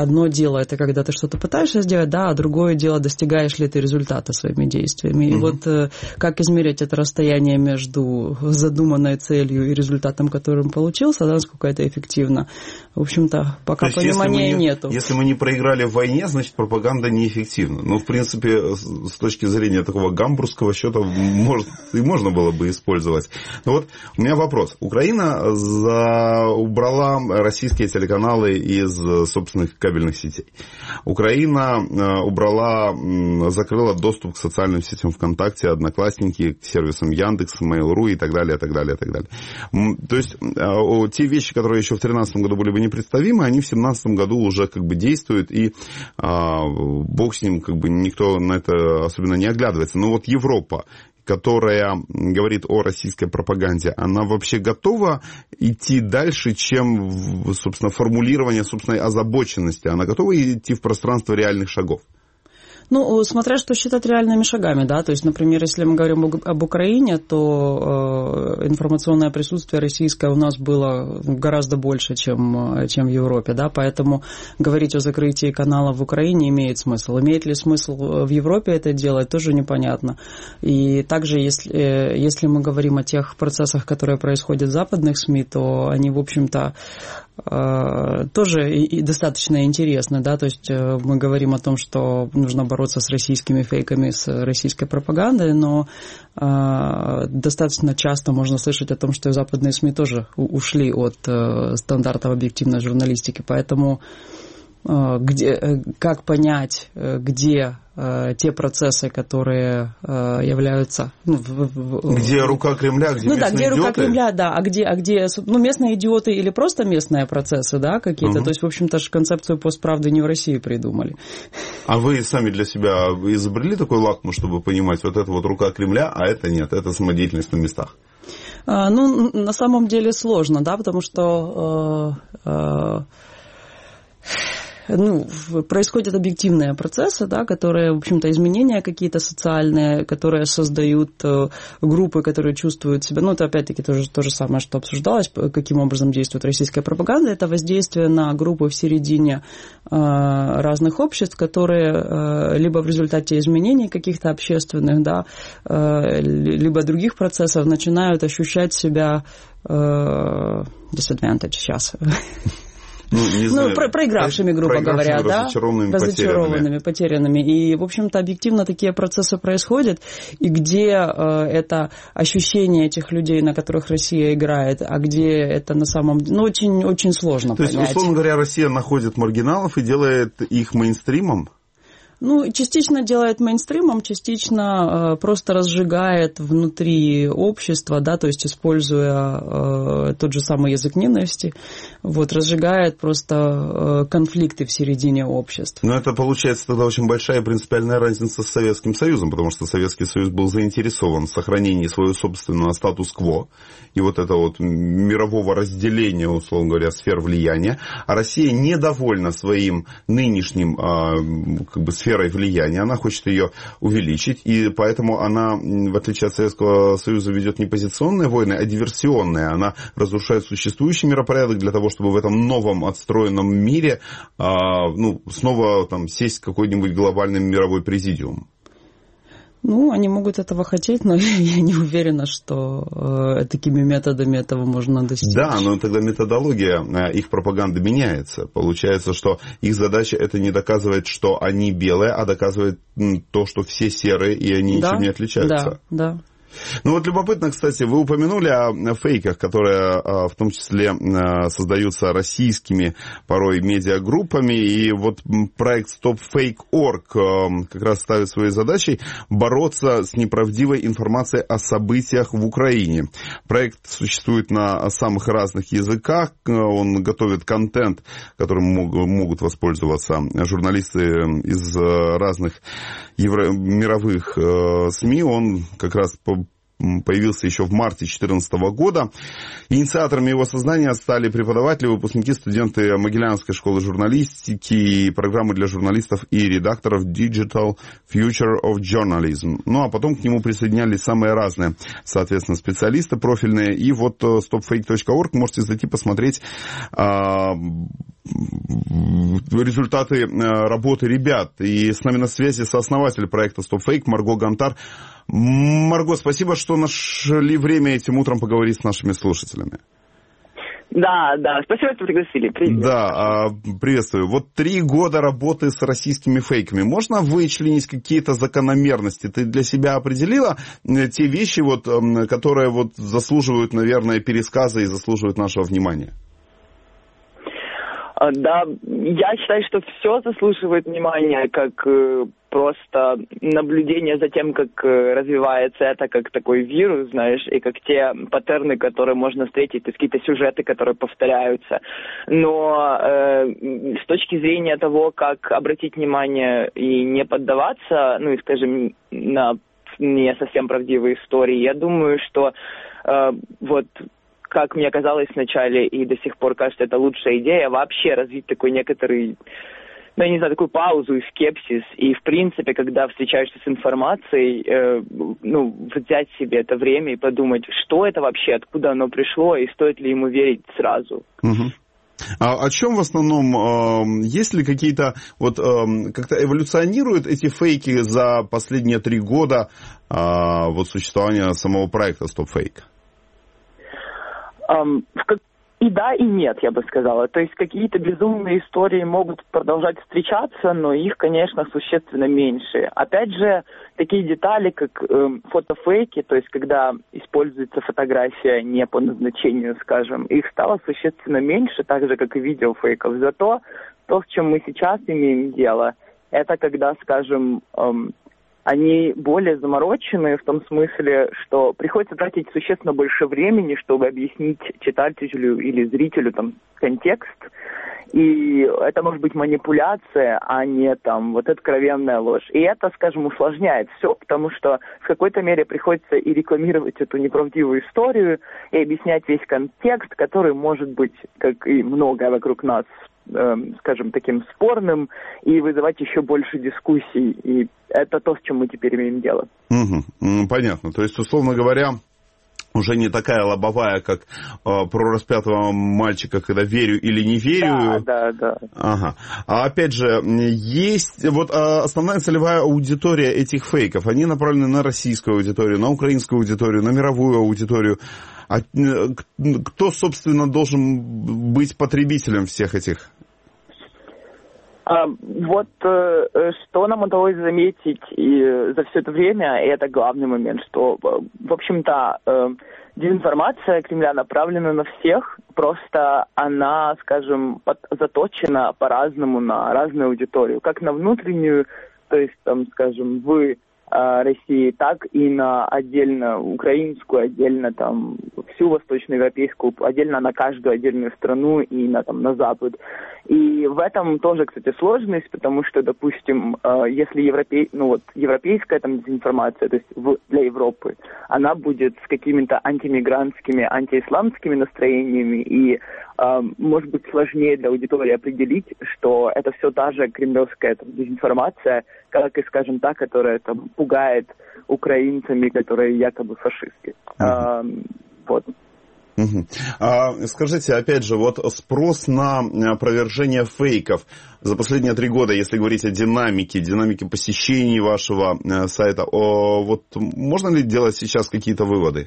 одно дело это когда ты что-то пытаешься сделать, да, а другое дело, достигаешь ли ты результата своими действиями. И вот как измерить это расстояние между задуманной целью и результатом, которым получился, да, насколько это эффективно, в общем-то, пока понимания нету. Если мы не проиграли в войне, значит, пропаганда неэффективна. Ну, в принципе, с точки зрения такого гамбургского счета, можно было бы использовать. Но вот у меня вопрос. Украина убрала российские телеканалы из собственных кабельных сетей. Украина закрыла доступ к социальным сетям ВКонтакте, Одноклассники, к сервисам Яндекс, Mail.ru и так далее, так далее, так далее. То есть те вещи, которые еще в 2013 году были бы непредставимы, они в 2017 году уже как бы действуют, и бог с ним, как бы никто на это особенно не оглядывается. Но вот Европа, которая говорит о российской пропаганде, она вообще готова идти дальше, чем, собственно, формулирование собственной озабоченности? Она готова идти в пространство реальных шагов? Ну, смотря что считать реальными шагами, да, то есть, например, если мы говорим об Украине, то информационное присутствие российское у нас было гораздо больше, чем в Европе, да, поэтому говорить о закрытии канала в Украине имеет смысл. Имеет ли смысл в Европе это делать, тоже непонятно. И также, если мы говорим о тех процессах, которые происходят в западных СМИ, то они, в общем-то, тоже и достаточно интересны, да, то есть мы говорим о том, что нужно бороться с российскими фейками, с российской пропагандой, но достаточно часто можно слышать о том, что и западные СМИ тоже ушли от стандартов объективной журналистики, поэтому как понять, где те процессы, которые являются... где рука Кремля, где местные где идиоты? Рука Кремля, да, а где местные идиоты или просто местные процессы, да, какие-то. То есть, в общем-то, концепцию постправды не в России придумали. А вы сами для себя изобрели такой лакмус, чтобы понимать, вот это вот рука Кремля, а это нет, это самодеятельность на местах? Ну, на самом деле сложно, да, потому что... происходят объективные процессы, да, которые, в общем-то, изменения какие-то социальные, которые создают группы, которые чувствуют себя, это опять-таки то же самое, что обсуждалось, каким образом действует российская пропаганда, это воздействие на группы в середине разных обществ, которые либо в результате изменений каких-то общественных, да, либо других процессов начинают ощущать себя disadvantage сейчас. Проигравшими, грубо говоря, да, разочарованными, потерянными. И, в общем-то, объективно такие процессы происходят, и где это ощущение этих людей, на которых Россия играет, а где это на самом деле, очень, очень сложно понять. То есть, условно говоря, Россия находит маргиналов и делает их мейнстримом? Частично делает мейнстримом, частично просто разжигает внутри общества, да, то есть используя тот же самый язык ненависти, разжигает просто конфликты в середине обществ. Но это получается тогда очень большая принципиальная разница с Советским Союзом, потому что Советский Союз был заинтересован в сохранении своего собственного статус-кво и вот этого мирового разделения, условно говоря, сфер влияния, а Россия недовольна своим нынешним сферой влияния, она хочет ее увеличить, и поэтому она, в отличие от Советского Союза, ведет не позиционные войны, а диверсионные. Она разрушает существующий миропорядок для того, чтобы в этом новом отстроенном мире снова сесть какой-нибудь глобальный мировой президиум. Они могут этого хотеть, но я не уверена, что такими методами этого можно достичь. Да, но тогда методология их пропаганды меняется. Получается, что их задача это не доказывать, что они белые, а доказывать то, что все серые, и они ничем не отличаются. Да. Любопытно, кстати, вы упомянули о фейках, которые в том числе создаются российскими порой медиагруппами, и проект StopFake.org как раз ставит своей задачей бороться с неправдивой информацией о событиях в Украине. Проект существует на самых разных языках, он готовит контент, которым могут воспользоваться журналисты из разных мировых СМИ, он как раз появился еще в марте 2014 года. Инициаторами его создания стали преподаватели, выпускники, студенты Могилянской школы журналистики и программы для журналистов и редакторов Digital Future of Journalism. А потом к нему присоединялись самые разные, соответственно, специалисты профильные. И StopFake.org можете зайти посмотреть результаты работы ребят. И с нами на связи сооснователь проекта StopFake Марго Гонтар. Марго, спасибо, что нашли время этим утром поговорить с нашими слушателями. Да, спасибо, что пригласили. Привет. Да, приветствую. Вот 3 года работы с российскими фейками. Можно вычленить какие-то закономерности? Ты для себя определила те вещи, вот, которые вот заслуживают, наверное, пересказа и заслуживают нашего внимания? Да, я считаю, что все заслуживает внимания, как просто наблюдение за тем, как развивается это, как такой вирус, знаешь, и как те паттерны, которые можно встретить, то есть какие-то сюжеты, которые повторяются. Но с точки зрения того, как обратить внимание и не поддаваться, ну и, скажем, на не совсем правдивые истории, я думаю, что вот... Как мне казалось вначале и до сих пор кажется, это лучшая идея, вообще развить такой некоторый, ну, я не знаю, такую паузу и скепсис. И, в принципе, когда встречаешься с информацией, взять себе это время и подумать, что это вообще, откуда оно пришло, и стоит ли ему верить сразу. Угу. А о чем в основном, есть ли какие-то, вот как-то эволюционируют эти фейки за последние 3 года вот существования самого проекта StopFake? И да, и нет, я бы сказала. То есть какие-то безумные истории могут продолжать встречаться, но их, конечно, существенно меньше. Опять же, такие детали, как фотофейки, то есть когда используется фотография не по назначению, скажем, их стало существенно меньше, так же, как и видеофейков. Зато то, с чем мы сейчас имеем дело, это когда, скажем... они более замороченные в том смысле, что приходится тратить существенно больше времени, чтобы объяснить читателю или зрителю там контекст. И это может быть манипуляция, а не там вот откровенная ложь. И это, скажем, усложняет все, потому что в какой-то мере приходится и рекламировать эту неправдивую историю, и объяснять весь контекст, который может быть, как и многое вокруг нас, скажем, таким спорным, и вызывать еще больше дискуссий. И это то, с чем мы теперь имеем дело. Угу. Понятно. То есть, условно говоря, уже не такая лобовая, как про распятого мальчика, когда верю или не верю. Да. Ага. А опять же, есть вот основная целевая аудитория этих фейков. Они направлены на российскую аудиторию, на украинскую аудиторию, на мировую аудиторию. А кто, собственно, должен быть потребителем всех этих? Вот что нам удалось заметить и за все это время, и это главный момент, что, в общем-то, дезинформация Кремля направлена на всех, просто она, скажем, заточена по-разному на разную аудиторию, как на внутреннюю, то есть, там, скажем, в России, так и на отдельно украинскую, отдельно там всю восточноевропейскую, отдельно на каждую отдельную страну и на Запад. И в этом тоже, кстати, сложность, потому что, допустим, если европейская там дезинформация, то есть для Европы, она будет с какими-то антимигрантскими, антиисламскими настроениями, и может быть сложнее для аудитории определить, что это все та же кремлевская дезинформация, как и, скажем так, которая там пугает украинцами, которые якобы фашисты. Вот. Скажите, опять же, вот спрос на опровержение фейков за последние 3 года, если говорить о динамике посещений вашего сайта, вот можно ли делать сейчас какие-то выводы?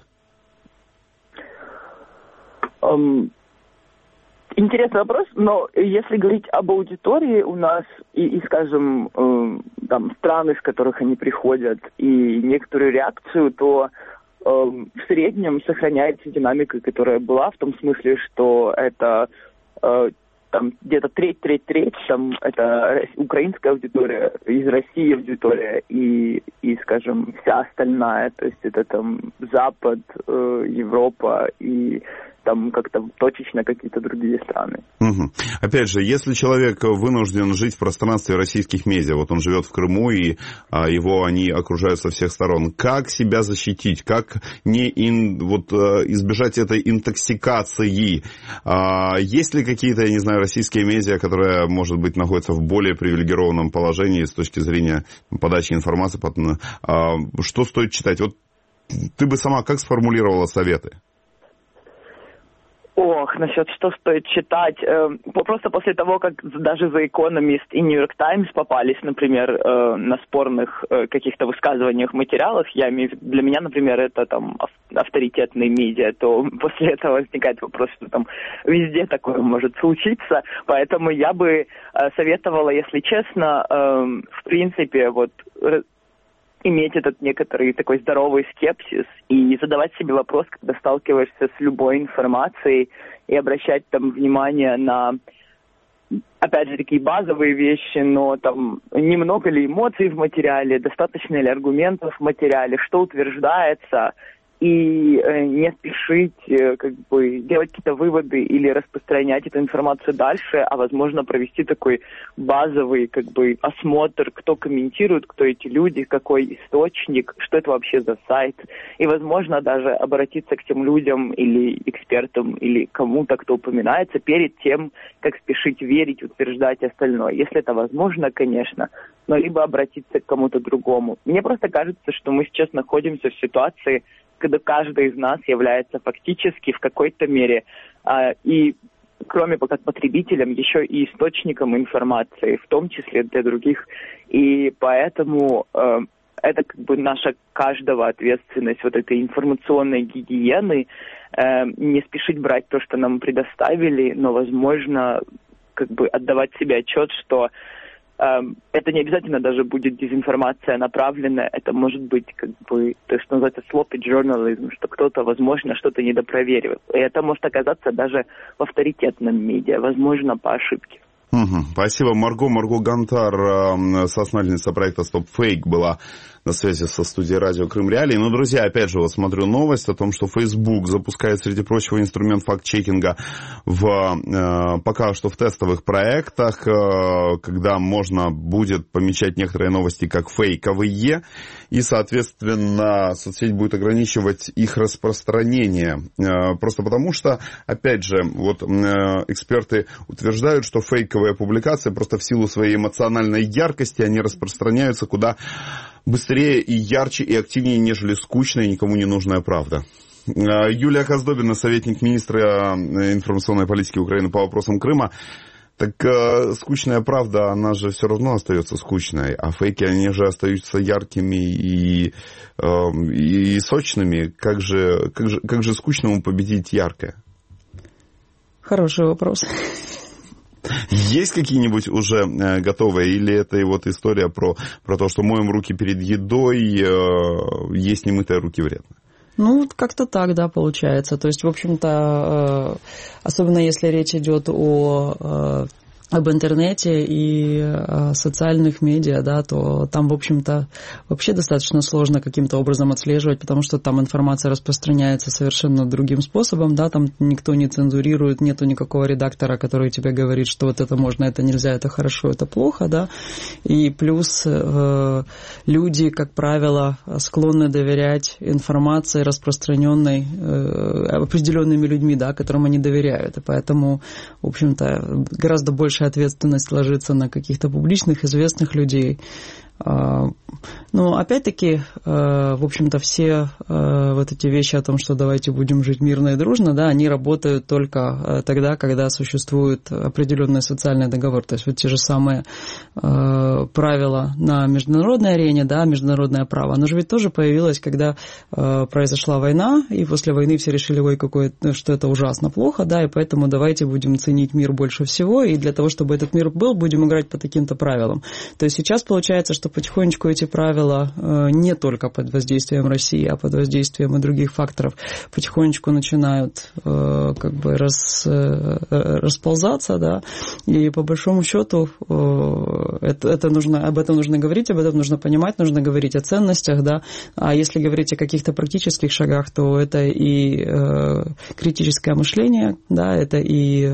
Интересный вопрос, но если говорить об аудитории у нас и скажем, там, страны, из которых они приходят, и некоторую реакцию, то в среднем сохраняется динамика, которая была, в том смысле, что это там где-то треть, там это украинская аудитория, из России аудитория и, скажем, вся остальная, то есть это там Запад, Европа и там как-то точечно какие-то другие страны. Угу. Опять же, если человек вынужден жить в пространстве российских медиа, вот он живет в Крыму, и его они окружают со всех сторон, как себя защитить, как избежать этой интоксикации? Есть ли какие-то, я не знаю, российские медиа, которые, может быть, находятся в более привилегированном положении с точки зрения подачи информации? Что стоит читать? Вот ты бы сама как сформулировала советы? Ох, насчет что стоит читать. Просто после того, как даже The Economist и New York Times попались, например, на спорных каких-то высказываниях, материалах, для меня, например, это там авторитетные медиа, то после этого возникает вопрос, что там везде такое может случиться. Поэтому я бы советовала, если честно, в принципе, вот иметь этот некоторый такой здоровый скепсис и задавать себе вопрос, когда сталкиваешься с любой информацией, и обращать там внимание на, опять же, такие базовые вещи, но там немного ли эмоций в материале, достаточно ли аргументов в материале, что утверждается, и не спешить как бы делать какие-то выводы или распространять эту информацию дальше, а возможно провести такой базовый как бы осмотр, кто комментирует, кто эти люди, какой источник, что это вообще за сайт, и возможно даже обратиться к тем людям или экспертам или кому-то, кто упоминается, перед тем, как спешить верить, утверждать остальное. Если это возможно, конечно, но либо обратиться к кому-то другому. Мне просто кажется, что мы сейчас находимся в ситуации, когда каждый из нас является фактически в какой-то мере и, кроме как потребителем, еще и источником информации, в том числе для других. И поэтому это как бы наша каждого ответственность вот этой информационной гигиены, не спешить брать то, что нам предоставили, но, возможно, как бы отдавать себе отчет, что это не обязательно даже будет дезинформация направленная, это может быть как бы то, что называется sloppy journalism, что кто-то, возможно, что-то недопроверил. И это может оказаться даже в авторитетном медиа, возможно, по ошибке. Спасибо, Марго. Марго Гонтар, соосновательница проекта Stop Fake, была на связи со студией радио Крым Реалии. Ну, друзья, опять же, вот смотрю новость о том, что Facebook запускает, среди прочего, инструмент факт-чекинга пока что в тестовых проектах, когда можно будет помечать некоторые новости как фейковые, и, соответственно, соцсеть будет ограничивать их распространение. Просто потому что, опять же, вот эксперты утверждают, что фейковые публикации просто в силу своей эмоциональной яркости, они распространяются куда быстрее и ярче и активнее, нежели скучная и никому не нужная правда. Юлия Хоздобина, советник министра информационной политики Украины по вопросам Крыма. Так скучная правда, она же все равно остается скучной, а фейки, они же остаются яркими и сочными. Как же скучному победить яркое? Хороший вопрос. Есть какие-нибудь уже готовые, или это и вот история про то, что моем руки перед едой, есть немытые руки вредно? Ну, как-то так, да, получается. То есть, в общем-то, особенно если речь идет об интернете и социальных медиа, да, то там, в общем-то, вообще достаточно сложно каким-то образом отслеживать, потому что там информация распространяется совершенно другим способом, да, там никто не цензурирует, нету никакого редактора, который тебе говорит, что вот это можно, это нельзя, это хорошо, это плохо, да, и плюс люди, как правило, склонны доверять информации, распространенной определенными людьми, да, которым они доверяют, и поэтому, в общем-то, гораздо больше ответственность ложится на каких-то публичных, известных людей. Но опять-таки, в общем-то, все вот эти вещи о том, что давайте будем жить мирно и дружно, да, они работают только тогда, когда существует определенный социальный договор. То есть вот те же самые правила на международной арене, да, международное право, оно же ведь тоже появилось, когда произошла война, и после войны все решили, ой, что это ужасно плохо, да, и поэтому давайте будем ценить мир больше всего, и для того, чтобы этот мир был, будем играть по таким-то правилам. То есть сейчас получается, что потихонечку эти правила не только под воздействием России, а под воздействием и других факторов потихонечку начинают как бы расползаться, да, и по большому счету это нужно, об этом нужно говорить, об этом нужно понимать, нужно говорить о ценностях, да, а если говорить о каких-то практических шагах, то это и критическое мышление, да, это и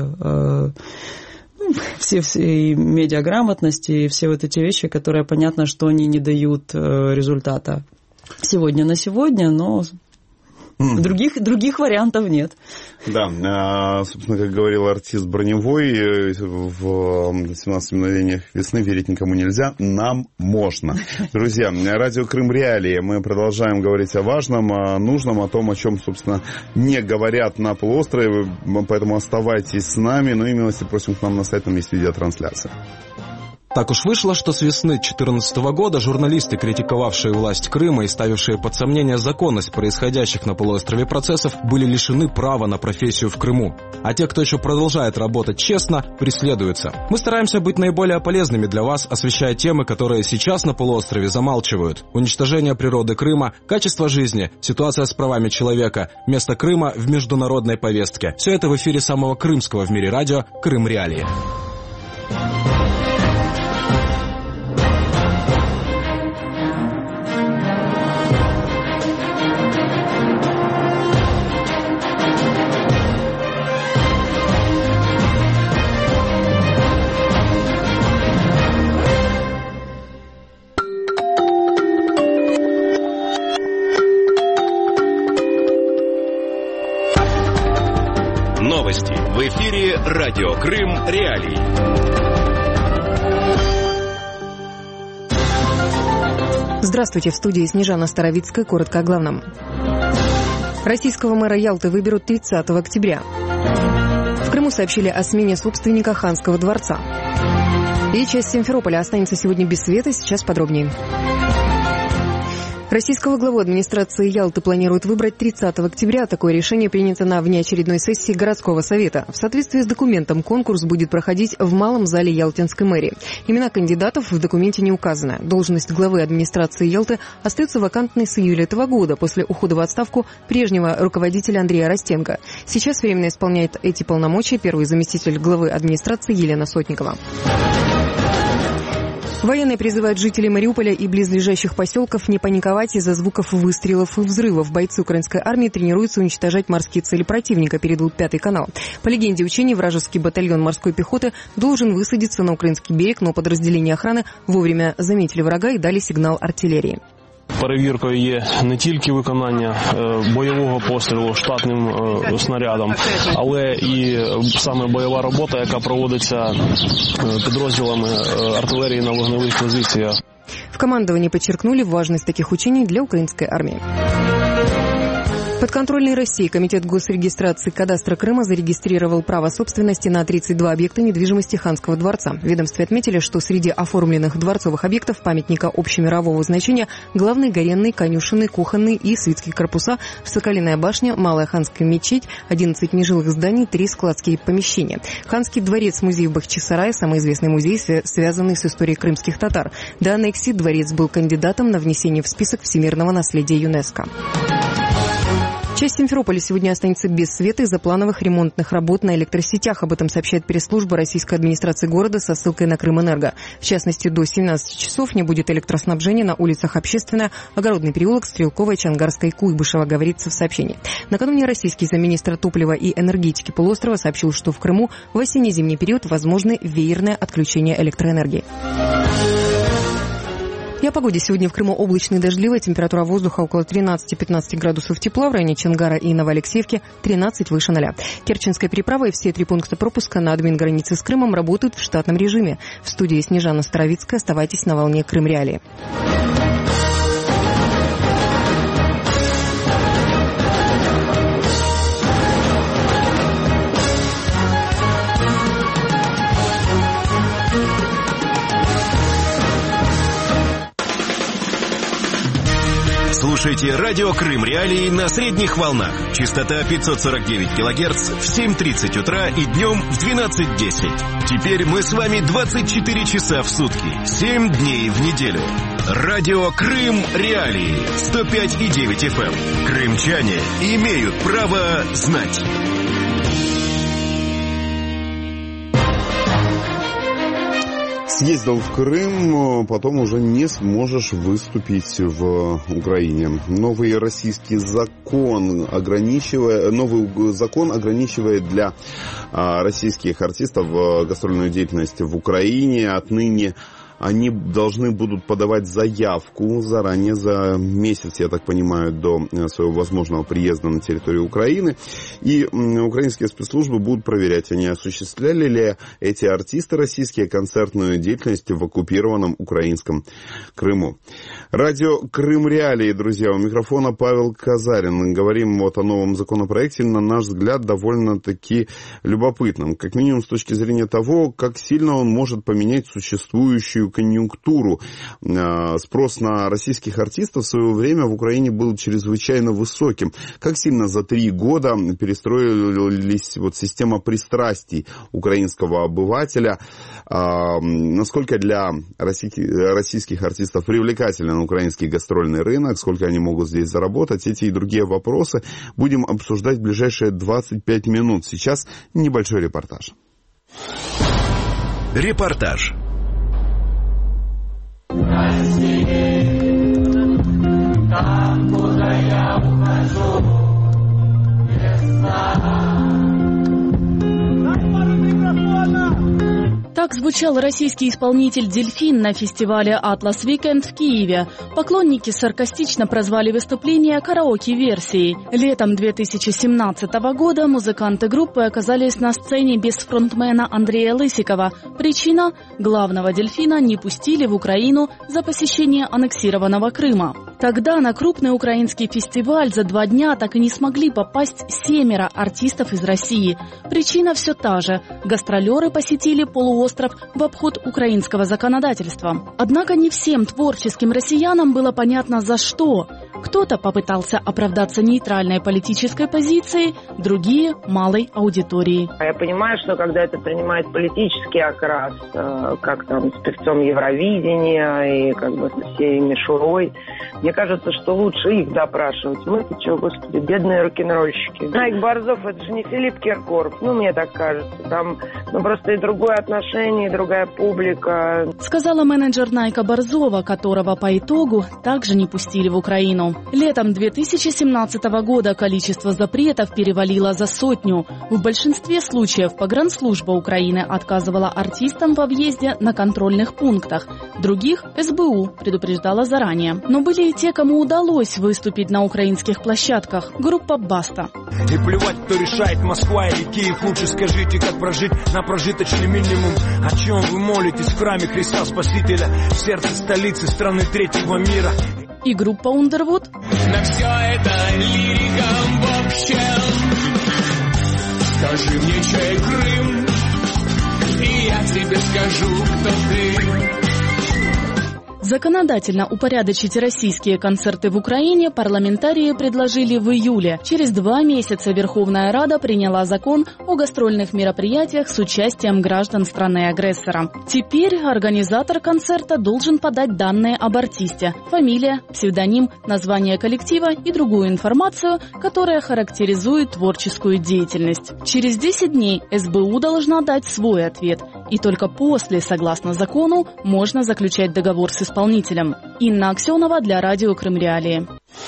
все медиаграмотности и все вот эти вещи, которые, понятно, что они не дают результата сегодня на сегодня, но Других вариантов нет. Да, собственно, как говорил артист Броневой, в 17 мгновениях весны верить никому нельзя, нам можно. Друзья, радио Крым Реалии, мы продолжаем говорить о важном, о нужном, о том, о чем, собственно, не говорят на полуострове, поэтому оставайтесь с нами, ну и милости просим к нам на сайт, там есть видеотрансляция. Так уж вышло, что с весны 2014 года журналисты, критиковавшие власть Крыма и ставившие под сомнение законность происходящих на полуострове процессов, были лишены права на профессию в Крыму. А те, кто еще продолжает работать честно, преследуются. Мы стараемся быть наиболее полезными для вас, освещая темы, которые сейчас на полуострове замалчивают. Уничтожение природы Крыма, качество жизни, ситуация с правами человека, место Крыма в международной повестке. Все это в эфире самого крымского в мире радио «Крым Реалии». Новости в эфире радио Крым Реалии. Здравствуйте, в студии Снежана Старовицкая. Коротко о главном. Российского мэра Ялты выберут 30 октября. В Крыму сообщили о смене собственника Ханского дворца. И часть Симферополя останется сегодня без света. Сейчас подробнее. Российского главу администрации Ялты планируют выбрать 30 октября. Такое решение принято на внеочередной сессии городского совета. В соответствии с документом конкурс будет проходить в малом зале Ялтинской мэрии. Имена кандидатов в документе не указаны. Должность главы администрации Ялты остается вакантной с июля этого года, после ухода в отставку прежнего руководителя Андрея Ростенко. Сейчас временно исполняет эти полномочия первый заместитель главы администрации Елена Сотникова. Военные призывают жителей Мариуполя и близлежащих поселков не паниковать из-за звуков выстрелов и взрывов. Бойцы украинской армии тренируются уничтожать морские цели противника, передал Пятый канал. По легенде учений, вражеский батальон морской пехоты должен высадиться на украинский берег, но подразделения охраны вовремя заметили врага и дали сигнал артилерии. Перевіркою є не тільки виконання бойового пострілу штатним снарядом, але і саме бойова робота, яка проводиться підрозділами артилерії на вогневих позиціях. В командовании подчеркнули важность таких учений для украинской армии. Подконтрольный России Комитет госрегистрации кадастра Крыма зарегистрировал право собственности на 32 объекта недвижимости Ханского дворца. В ведомстве отметили, что среди оформленных дворцовых объектов памятника общемирового значения главный Горенный, Конюшенный, Кухонный и Свитские корпуса, Соколиная башня, Малая Ханская мечеть, 11 нежилых зданий, 3 складские помещения. Ханский дворец-музей в Бахчисарае, самый известный музей, связанный с историей крымских татар. До аннексии дворец был кандидатом на внесение в список всемирного наследия ЮНЕСКО. Часть Симферополя сегодня останется без света из-за плановых ремонтных работ на электросетях. Об этом сообщает пресс-служба российской администрации города со ссылкой на Крымэнерго. В частности, до 17 часов не будет электроснабжения на улицах Общественная, Огородный переулок, Стрелковая, Чангарская и Куйбышева, говорится в сообщении. Накануне российский замминистра топлива и энергетики полуострова сообщил, что в Крыму в осенне-зимний период возможны веерное отключение электроэнергии. И о погоде. Сегодня в Крыму облачно и дождливо. Температура воздуха около 13-15 градусов тепла. В районе Чонгара и Новоалексеевки 13 выше 0. Керченская переправа и все 3 пункта пропуска на админгранице с Крымом работают в штатном режиме. В студии Снежана Старовицкая. Оставайтесь на волне Крым Реалии. Слушайте радио Крым Реалии на средних волнах. Частота 549 килогерц в 7:30 утра и днем в 12:10. Теперь мы с вами 24 часа в сутки, 7 дней в неделю. Радио Крым Реалии 105,9 FM. Крымчане имеют право знать. Съездил в Крым, потом уже не сможешь выступить в Украине. Новый закон ограничивает для российских артистов гастрольную деятельность в Украине. Отныне они должны будут подавать заявку заранее, за месяц, я так понимаю, до своего возможного приезда на территорию Украины. И украинские спецслужбы будут проверять, они осуществляли ли эти артисты российские концертную деятельность в оккупированном украинском Крыму. Радио «Крым Реалии», друзья, у микрофона Павел Казарин. Говорим вот о новом законопроекте, на наш взгляд, довольно-таки любопытном. Как минимум с точки зрения того, как сильно он может поменять существующую конъюнктуру. Спрос на российских артистов в свое время в Украине был чрезвычайно высоким. Как сильно за 3 года перестроились вот система пристрастий украинского обывателя, насколько для российских артистов привлекателен украинский гастрольный рынок, сколько они могут здесь заработать. Эти и другие вопросы будем обсуждать в ближайшие 25 минут. Сейчас небольшой репортаж. Репортаж. Там, куда я ухожу, Так звучал российский исполнитель «Дельфин» на фестивале «Атлас Викенд» в Киеве. Поклонники саркастично прозвали выступление караоке-версией. Летом 2017 года музыканты группы оказались на сцене без фронтмена Андрея Лысикова. Причина – главного «Дельфина» не пустили в Украину за посещение аннексированного Крыма. Тогда на крупный украинский фестиваль за 2 дня так и не смогли попасть 7 артистов из России. Причина все та же – гастролеры посетили полуостров в обход украинского законодательства. Однако не всем творческим россиянам было понятно, за что. Кто-то попытался оправдаться нейтральной политической позицией, другие – малой аудиторией. Я понимаю, что когда это принимает политический окрас, как там с певцом Евровидения и как бы со всей мишурой, мне кажется, что лучше их допрашивать. Мы-то чего, господи, бедные рок-н-ролльщики. Найк Борзов – это же не Филипп Киркоров, мне так кажется. Там просто и другое отношение, и другая публика. Сказала менеджер Найка Борзова, которого по итогу также не пустили в Украину. Летом 2017 года количество запретов перевалило за 100. В большинстве случаев погранслужба Украины отказывала артистам во въезде на контрольных пунктах. Других СБУ предупреждала заранее. Но были и те, кому удалось выступить на украинских площадках. Группа «Баста». И плевать, кто решает, Москва или Киев. Лучше скажите, как прожить на прожиточный минимум. О чем вы молитесь в храме Христа Спасителя, в сердце столицы страны третьего мира. И группа «Ундервуд». На все это лирика в общем. Скажи мне, чей Крым, и я тебе скажу, кто ты. Законодательно упорядочить российские концерты в Украине парламентарии предложили в июле. Через 2 месяца Верховная Рада приняла закон о гастрольных мероприятиях с участием граждан страны-агрессора. Теперь организатор концерта должен подать данные об артисте: фамилия, псевдоним, название коллектива и другую информацию, которая характеризует творческую деятельность. Через 10 дней СБУ должна дать свой ответ. И только после, согласно закону, можно заключать договор с исполнителем. Инна Аксенова для радио «Крым Реалии».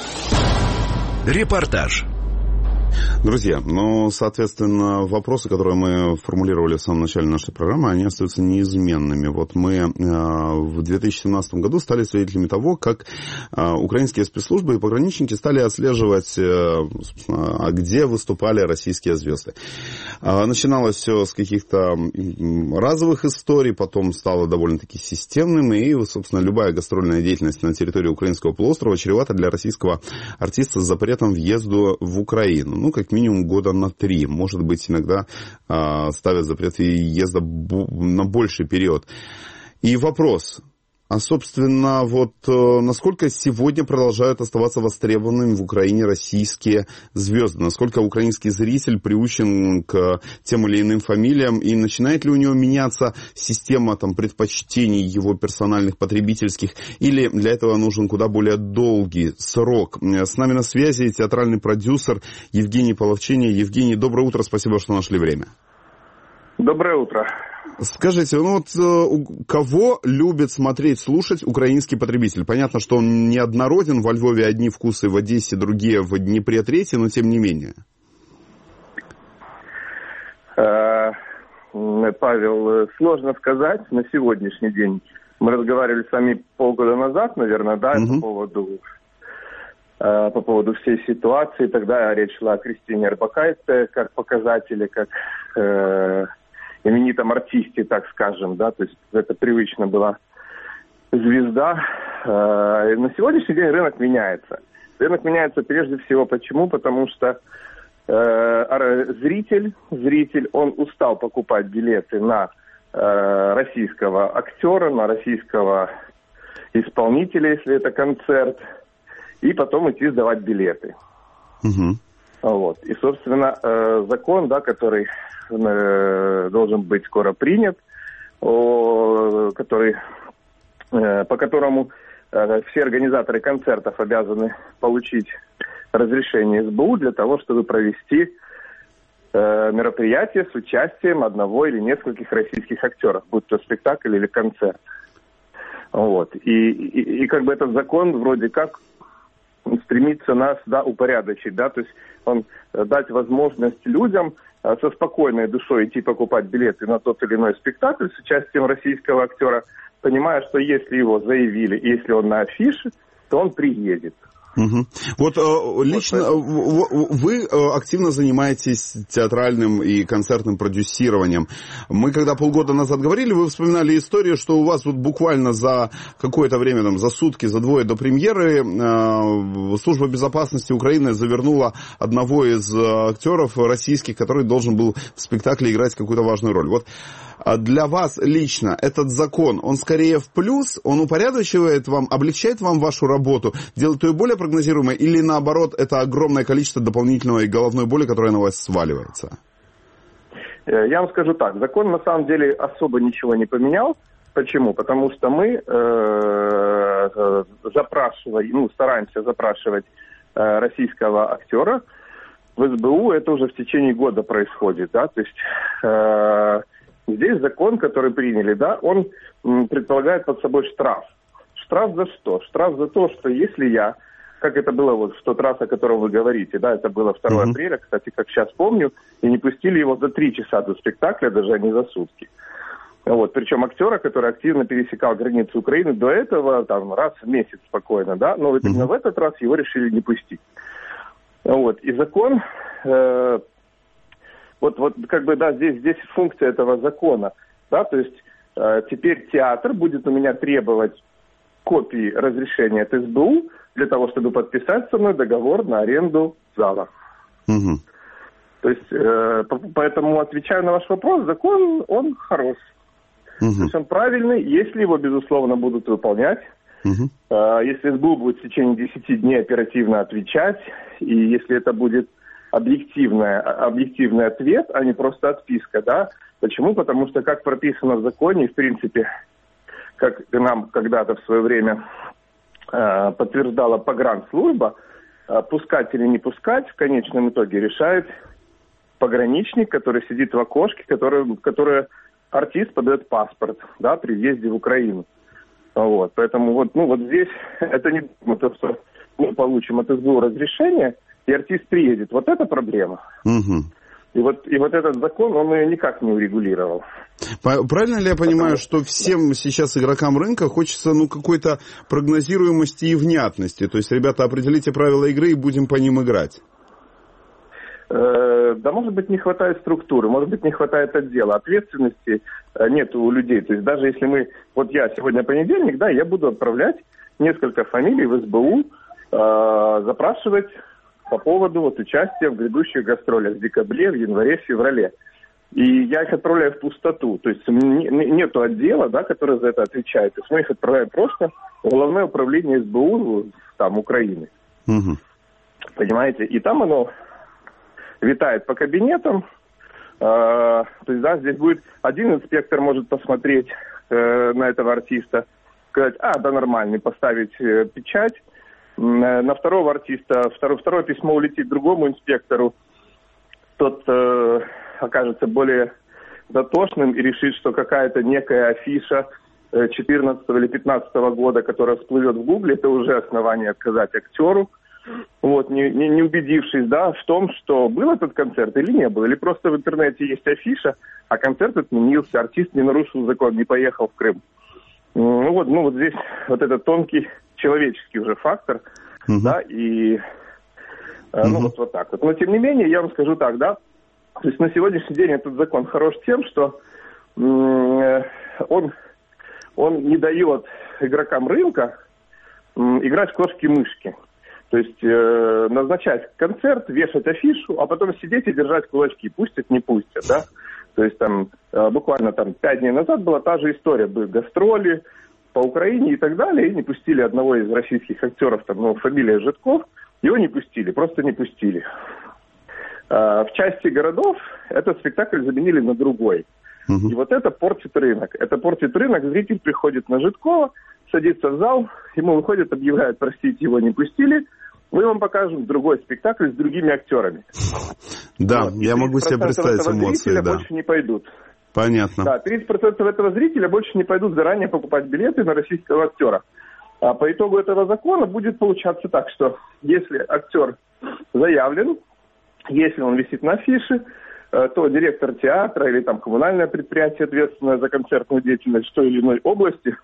Репортаж. Друзья, соответственно, вопросы, которые мы формулировали в самом начале нашей программы, они остаются неизменными. Вот мы в 2017 году стали свидетелями того, как украинские спецслужбы и пограничники стали отслеживать, где выступали российские звезды. Начиналось все с каких-то разовых историй, потом стало довольно-таки системным, и, собственно, любая гастрольная деятельность на территории украинского полуострова чревата для российского артиста с запретом въезда в Украину. Как минимум года на 3. Может быть, иногда ставят запрет въезда на больший период. И вопрос, собственно, насколько сегодня продолжают оставаться востребованными в Украине российские звезды? Насколько украинский зритель приучен к тем или иным фамилиям? И начинает ли у него меняться система предпочтений его персональных, потребительских? Или для этого нужен куда более долгий срок? С нами на связи театральный продюсер Евгений Половчений. Евгений, доброе утро, спасибо, что нашли время. Доброе утро. Скажите, кого любит смотреть, слушать украинский потребитель? Понятно, что он неоднороден, во Львове одни вкусы, в Одессе другие, в Днепре третьи, но тем не менее. Павел, сложно сказать на сегодняшний день. Мы разговаривали с вами полгода назад, наверное, да, по поводу всей ситуации. Тогда речь шла о Кристине Орбакайте как показателе, как именитом артисте, так скажем, да, то есть это привычно была звезда. На сегодняшний день рынок меняется. Рынок меняется прежде всего почему? Потому что зритель, он устал покупать билеты на российского актера, на российского исполнителя, если это концерт, и потом идти сдавать билеты. Вот. И, собственно, закон, да, который должен быть скоро принят, по которому все организаторы концертов обязаны получить разрешение СБУ для того, чтобы провести мероприятие с участием одного или нескольких российских актеров, будь то спектакль или концерт. Вот. И как бы этот закон вроде как стремится нас, да, упорядочить, да, то есть он дать возможность людям со спокойной душой идти покупать билеты на тот или иной спектакль с участием российского актера, понимая, что если его заявили, если он на афише, то он приедет. Вот лично вы активно занимаетесь театральным и концертным продюсированием. Мы когда полгода назад говорили, вы вспоминали историю, что у вас вот буквально за какое-то время, там, за сутки, за двое до премьеры Служба безопасности Украины завернула одного из актеров российских, который должен был в спектакле играть какую-то важную роль. Вот для вас лично этот закон, он скорее в плюс, он упорядочивает вам, облегчает вам вашу работу, делает ее более прогнозируемой, или наоборот, это огромное количество дополнительной головной боли, которая на вас сваливается? Я вам скажу так, закон на самом деле особо ничего не поменял. Почему? Потому что мы стараемся запрашивать российского актера в СБУ, это уже в течение года происходит, да, то есть... Здесь закон, который приняли, да, он предполагает под собой штраф. Штраф за что? Штраф за то, что если я, как это было вот в тот раз, о котором вы говорите, да, это было 2 апреля, кстати, как сейчас помню, и не пустили его за 3 часа до спектакля, даже не за сутки. Вот, причем актера, который активно пересекал границу Украины до этого, там, раз в месяц спокойно, да, но вот именно в этот раз его решили не пустить. Вот, и закон... Вот как бы, да, здесь функция этого закона, да, то есть теперь театр будет у меня требовать копии разрешения от СБУ для того, чтобы подписать со мной договор на аренду зала. То есть, поэтому, отвечая на ваш вопрос, закон, он хорош. То есть он правильный, если его, безусловно, будут выполнять, если СБУ будет в течение 10 дней оперативно отвечать, и если это будет объективный ответ, а не просто отписка, да. Почему? Потому что, как прописано в законе, в принципе, как нам когда-то в свое время подтверждала погранслужба, пускать или не пускать в конечном итоге решает пограничник, который сидит в окошке, который артист подает паспорт, да, при въезде в Украину. Вот. Поэтому вот здесь это не то, что мы получим от СБУ разрешение, и артист приедет. Вот это проблема. И вот этот закон, он ее никак не урегулировал. Правильно ли я понимаю, что всем сейчас игрокам рынка хочется какой-то прогнозируемости и внятности? То есть, ребята, определите правила игры и будем по ним играть. Да, может быть, не хватает структуры, может быть, не хватает отдела. Ответственности нет у людей. То есть, даже если я сегодня понедельник, да, я буду отправлять несколько фамилий в СБУ, запрашивать по поводу участия в грядущих гастролях в декабре, в январе, в феврале. И я их отправляю в пустоту. То есть нету отдела, да, который за это отвечает. То есть мы их отправляем просто в Главное управление СБУ там, Украины. Понимаете? И там оно витает по кабинетам. То есть, да, здесь будет один инспектор может посмотреть на этого артиста, сказать, да, нормальный, поставить печать. На второго артиста, второе письмо улетит другому инспектору, тот окажется более дотошным и решит, что какая-то некая афиша 14 или 15 года, которая всплывет в Гугле, это уже основание отказать актеру, вот, не убедившись, да, в том, что был этот концерт или не был, или просто в интернете есть афиша, а концерт отменился, артист не нарушил закон, не поехал в Крым. Вот здесь вот этот тонкий человеческий уже фактор, да, и вот так вот. Но тем не менее, я вам скажу так, да, то есть на сегодняшний день этот закон хорош тем, что он не дает игрокам рынка играть в кошки-мышки. То есть назначать концерт, вешать афишу, а потом сидеть и держать кулачки. Пустят, не пустят, да? То есть там буквально 5 дней назад была та же история. Были гастроли по Украине и так далее, и не пустили одного из российских актеров, фамилия Житков, его не пустили, просто не пустили. В части городов этот спектакль заменили на другой. И вот это портит рынок. Это портит рынок, зритель приходит на Житкова, садится в зал, ему выходят, объявляют, простите, его не пустили, мы вам покажем другой спектакль с другими актерами. Да, я могу себе представить эмоции, да. Больше не пойдут. Понятно. Да, 30% этого зрителя больше не пойдут заранее покупать билеты на российского актера. А по итогу этого закона будет получаться так, что если актер заявлен, если он висит на афише, то директор театра или коммунальное предприятие, ответственное за концертную деятельность в той или иной области,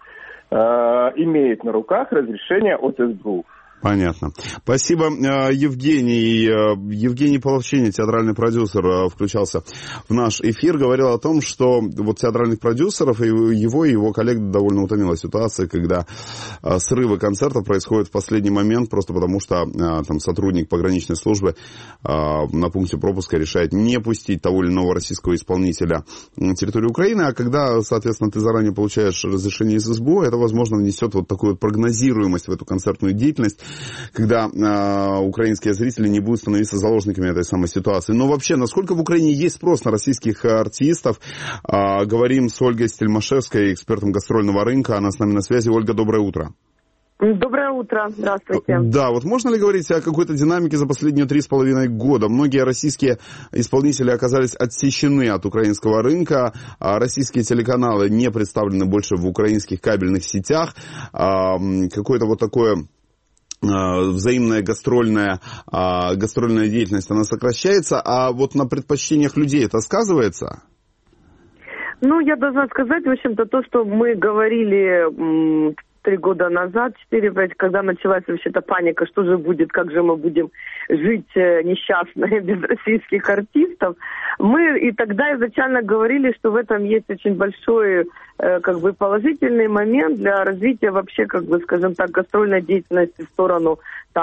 имеет на руках разрешение от СБУ. Понятно. Спасибо, Евгений. Евгений Половчини, театральный продюсер, включался в наш эфир, говорил о том, что вот театральных продюсеров и его коллег довольно утомила ситуация, когда срывы концертов происходят в последний момент, просто потому что сотрудник пограничной службы на пункте пропуска решает не пустить того или иного российского исполнителя на территорию Украины, а когда, соответственно, ты заранее получаешь разрешение из СБУ, это, возможно, внесет вот такую вот прогнозируемость в эту концертную деятельность, когда украинские зрители не будут становиться заложниками этой самой ситуации. Но вообще, насколько в Украине есть спрос на российских артистов? Говорим с Ольгой Стельмашевской, экспертом гастрольного рынка. Она с нами на связи. Ольга, доброе утро. Доброе утро, здравствуйте. Да, вот можно ли говорить о какой-то динамике за последние 3,5 года? Многие российские исполнители оказались отсечены от украинского рынка, а российские телеканалы не представлены больше в украинских кабельных сетях. Какое-то вот такое... взаимная гастрольная деятельность, она сокращается, а вот на предпочтениях людей это сказывается? Я должна сказать, в общем-то, то, что мы говорили 3 года назад, 4, когда началась вообще-то паника, что же будет, как же мы будем жить несчастные без российских артистов. Мы и тогда изначально говорили, что в этом есть очень большой положительный момент для развития вообще, скажем так, гастрольной деятельности в сторону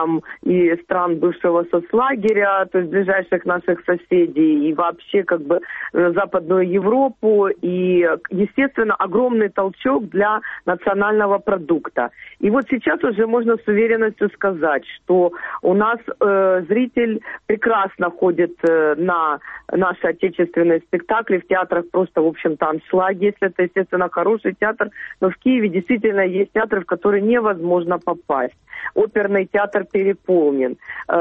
и стран бывшего соцлагеря, то есть ближайших наших соседей, и вообще Западную Европу, и, естественно, огромный толчок для национального продукта. И вот сейчас уже можно с уверенностью сказать, что у нас зритель прекрасно ходит на наши отечественные спектакли, в театрах просто, в общем-то, аншлаг, если это, естественно, хороший театр, но в Киеве действительно есть театры, в которые невозможно попасть. Оперный театр переполнен.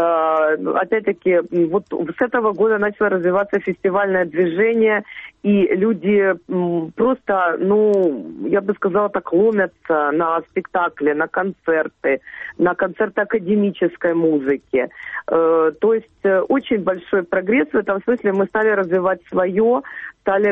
Опять-таки, вот с этого года начало развиваться фестивальное движение, и люди просто, я бы сказала так, ломятся на спектакли, на концерты академической музыки. То есть очень большой прогресс в этом смысле. Мы стали развивать свое, стали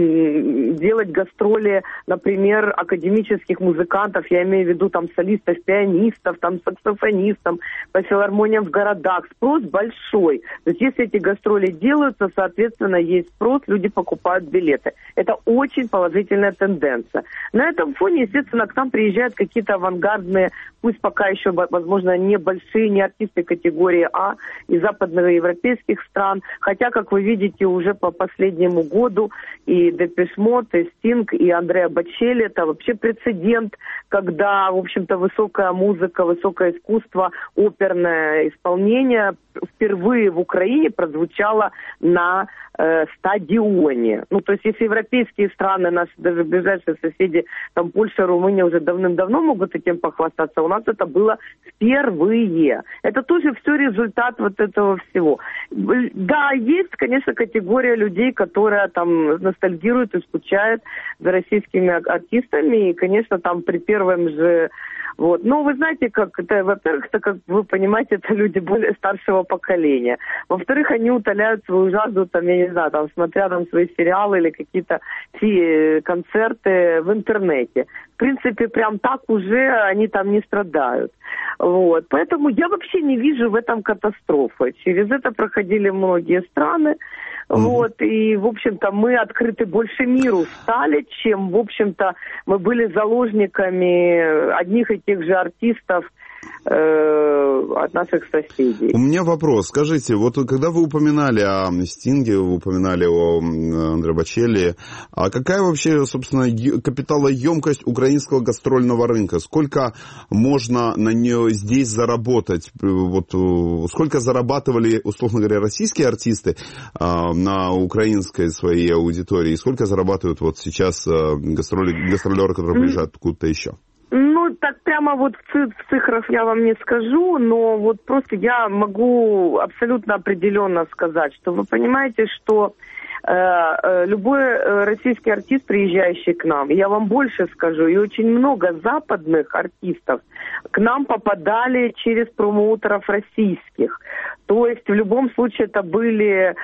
делать гастроли, например, академических музыкантов, я имею в виду солистов, пианистов, саксофонистов, по филармониям в городах. Спрос большой. То есть если эти гастроли делаются, соответственно, есть спрос, люди покупают билеты. Это очень положительная тенденция. На этом фоне, естественно, к нам приезжают какие-то авангардные, пусть пока еще, возможно, небольшие, не артисты категории А из западноевропейских стран. Хотя, как вы видите, уже по последнему году и Депеш Мод, и Стинг, и Андреа Бочелли — это вообще прецедент, когда, в общем-то, высокая музыка, высокое искусство, оперное исполнение впервые в Украине прозвучало на стадионе. То есть, если европейские страны, наши даже ближайшие соседи, Польша, Румыния уже давным-давно могут этим похвастаться, у нас это было впервые. Это тоже все результат вот этого всего. Да, есть, конечно, категория людей, которая ностальгирует и скучает за российскими артистами, и, конечно, при первом же Вот. Но вы знаете, как это, во-первых, это, как вы понимаете, это люди более старшего поколения. Во-вторых, они утоляют свою жажду, там, я не знаю, там, смотря там свои сериалы или какие-то концерты в интернете. В принципе, прям так уже они там не страдают. Вот. Поэтому я вообще не вижу в этом катастрофы. Через это проходили многие страны. Вот, и, в общем-то, мы открыты больше миру стали, чем, в общем-то, мы были заложниками одних и тех же артистов от наших соседей. У меня вопрос. Скажите, вот когда вы упоминали о Стинге, вы упоминали о Андре Бочелли, а какая вообще, собственно, капиталоемкость украинского гастрольного рынка? Сколько можно на нее здесь заработать? Вот сколько зарабатывали, условно говоря, российские артисты на украинской своей аудитории? Сколько зарабатывают вот сейчас гастролеры, которые приезжают откуда-то еще? Ну, так прямо вот в цифрах я вам не скажу, но вот просто я могу абсолютно определенно сказать, что вы понимаете, что любой российский артист, приезжающий к нам, я вам больше скажу, и очень много западных артистов к нам попадали через промоутеров российских. То есть в любом случае это были,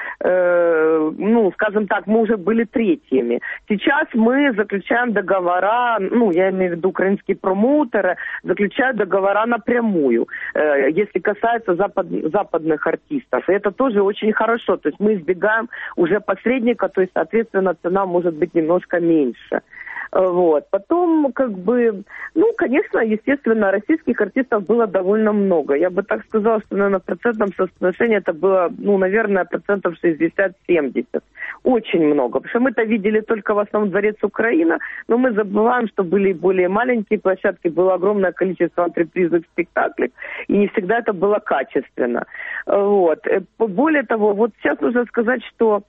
ну, скажем так, мы уже были третьими. Сейчас мы заключаем договора, ну, я имею в виду украинские промоутеры, заключают договора напрямую, если касается западных артистов. И это тоже очень хорошо. То есть мы избегаем уже посредника, то есть, соответственно, цена может быть немножко меньше. Вот. Потом, как бы, ну, конечно, естественно, российских артистов было довольно много. Я бы так сказала, что, наверное, в процентном соотношении это было, ну, наверное, 60-70%. Очень много. Потому что мы-то видели только в основном Дворец Украина, но мы забываем, что были и более маленькие площадки, было огромное количество антрепризных спектаклей, и не всегда это было качественно. Вот. Более того, вот сейчас нужно сказать, что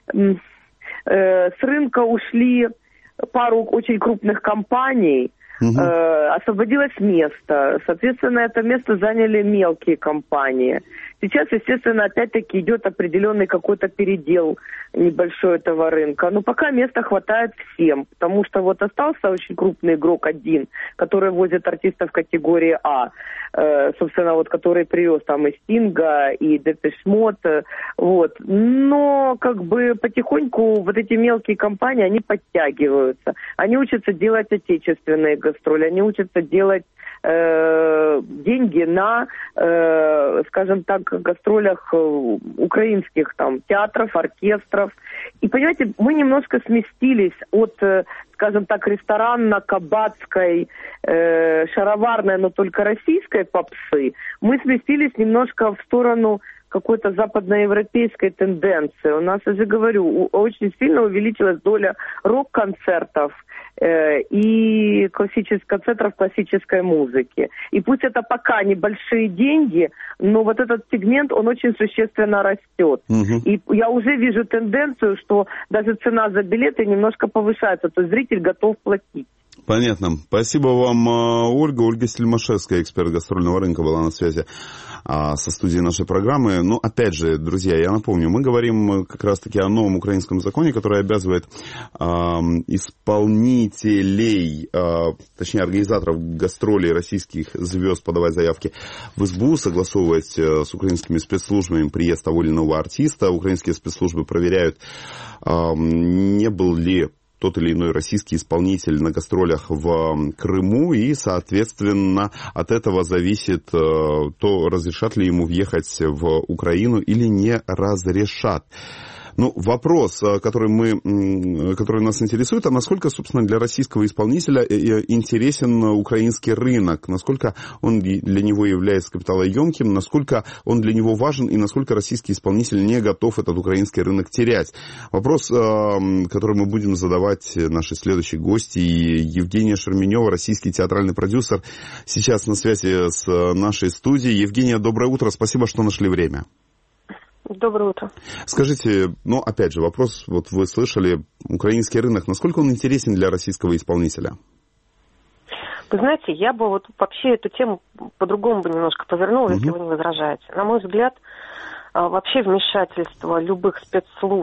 с рынка ушли пару очень крупных компаний, освободилось место. Соответственно, это место заняли мелкие компании. Сейчас, естественно, опять-таки идет определенный какой-то передел небольшой этого рынка. Но пока места хватает всем, потому что вот остался очень крупный игрок один, который возит артистов категории А, собственно, вот который привез там и Стинга, и Депеш Мод, вот. Но как бы потихоньку вот эти мелкие компании, они подтягиваются. Они учатся делать отечественные гастроли, они учатся делать деньги на, скажем так, гастролях украинских там театров, оркестров. И, понимаете, мы немножко сместились от, скажем так, ресторанно-кабацкой, шароварной, но только российской попсы. Мы сместились немножко в сторону какой-то западноевропейской тенденции. У нас, я же говорю, очень сильно увеличилась доля рок-концертов и концертов классической музыки. И пусть это пока небольшие деньги, но вот этот сегмент, он очень существенно растет. И я уже вижу тенденцию, что даже цена за билеты немножко повышается, то есть зритель готов платить. Понятно. Спасибо вам, Ольга. Ольга Стельмашевская, эксперт гастрольного рынка, была на связи со студией нашей программы. Но, опять же, друзья, я напомню, мы говорим как раз-таки о новом украинском законе, который обязывает исполнителей, точнее, организаторов гастролей российских звезд подавать заявки в СБУ, согласовывать с украинскими спецслужбами приезд того или иного артиста. Украинские спецслужбы проверяют, не был ли тот или иной российский исполнитель на гастролях в Крыму, и, соответственно, от этого зависит то, разрешат ли ему въехать в Украину или не разрешат. Ну, вопрос, который нас интересует, а насколько, собственно, для российского исполнителя интересен украинский рынок, насколько он для него является капиталоемким, насколько он для него важен и насколько российский исполнитель не готов этот украинский рынок терять. Вопрос, который мы будем задавать нашей следующей гости, Евгения Шерменева, российский театральный продюсер, сейчас на связи с нашей студией. Евгения, доброе утро, спасибо, что нашли время. Доброе утро. Скажите, ну, опять же, вопрос, вот вы слышали, украинский рынок, насколько он интересен для российского исполнителя? Вы знаете, я бы вот вообще эту тему по-другому бы немножко повернула, если вы не возражаете. На мой взгляд, вообще вмешательство любых спецслужб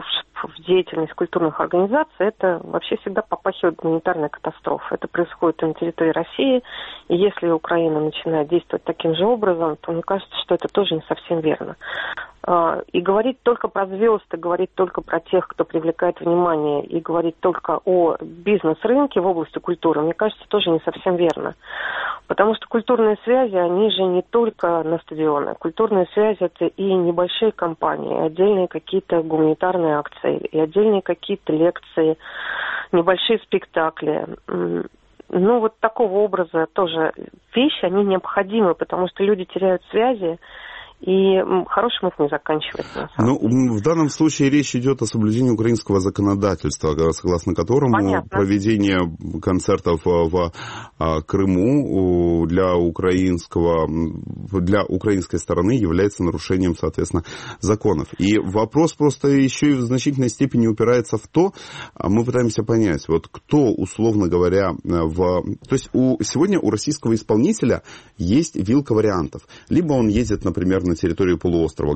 в деятельность культурных организаций, это вообще всегда попахивает гуманитарной катастрофой. Это происходит и на территории России, и если Украина начинает действовать таким же образом, то мне кажется, что это тоже не совсем верно. И говорить только про звезд, и говорить только про тех, кто привлекает внимание, и говорить только о бизнес-рынке в области культуры, мне кажется, тоже не совсем верно. Потому что культурные связи, они же не только на стадионы. Культурные связи – это и небольшие компании, и отдельные какие-то гуманитарные акции, и отдельные какие-то лекции, небольшие спектакли. Ну, вот такого образа тоже вещи, они необходимы, потому что люди теряют связи, и хорошим это не заканчивается. Ну, в данном случае речь идет о соблюдении украинского законодательства, согласно которому проведение концертов в Крыму для украинской стороны является нарушением, соответственно, законов. И вопрос просто еще и в значительной степени упирается в то, мы пытаемся понять, вот кто, условно говоря, то есть сегодня у российского исполнителя есть вилка вариантов. Либо он ездит, например, на территорию полуострова,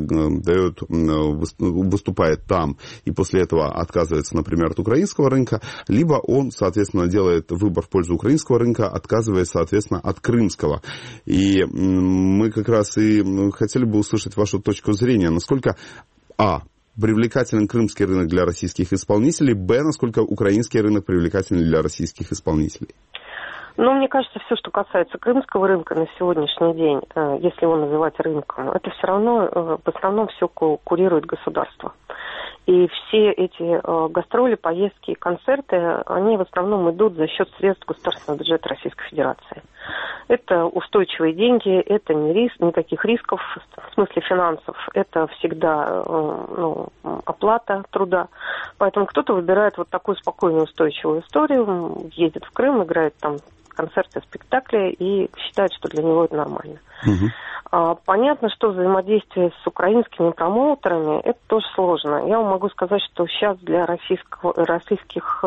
выступает там и после этого отказывается, например, от украинского рынка, либо он, соответственно, делает выбор в пользу украинского рынка, отказываясь, соответственно, от крымского. И мы как раз и хотели бы услышать вашу точку зрения, насколько, привлекателен крымский рынок для российских исполнителей, насколько украинский рынок привлекателен для российских исполнителей. Ну, мне кажется, все, что касается крымского рынка на сегодняшний день, если его называть рынком, это все равно, в основном, все курирует государство. И все эти гастроли, поездки и концерты, они в основном идут за счет средств государственного бюджета Российской Федерации. Это устойчивые деньги, это никаких рисков в смысле финансов, это всегда оплата труда. Поэтому кто-то выбирает вот такую спокойную, устойчивую историю, ездит в Крым, играет там концерты, спектакли и считает, что для него это нормально. Понятно, что взаимодействие с украинскими промоутерами это тоже сложно. Я вам могу сказать, что сейчас для российских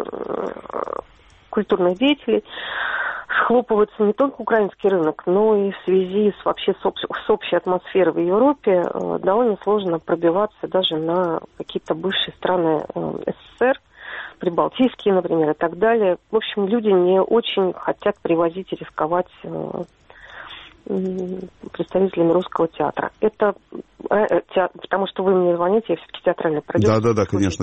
культурных деятелей схлопывается не только украинский рынок, но и в связи с общей атмосферой в Европе довольно сложно пробиваться даже на какие-то бывшие страны СССР, прибалтийские, например, и так далее. В общем, люди не очень хотят привозить и рисковать представителями русского театра. Это потому что вы мне звоните, я все-таки театральный продюсер. Да, конечно.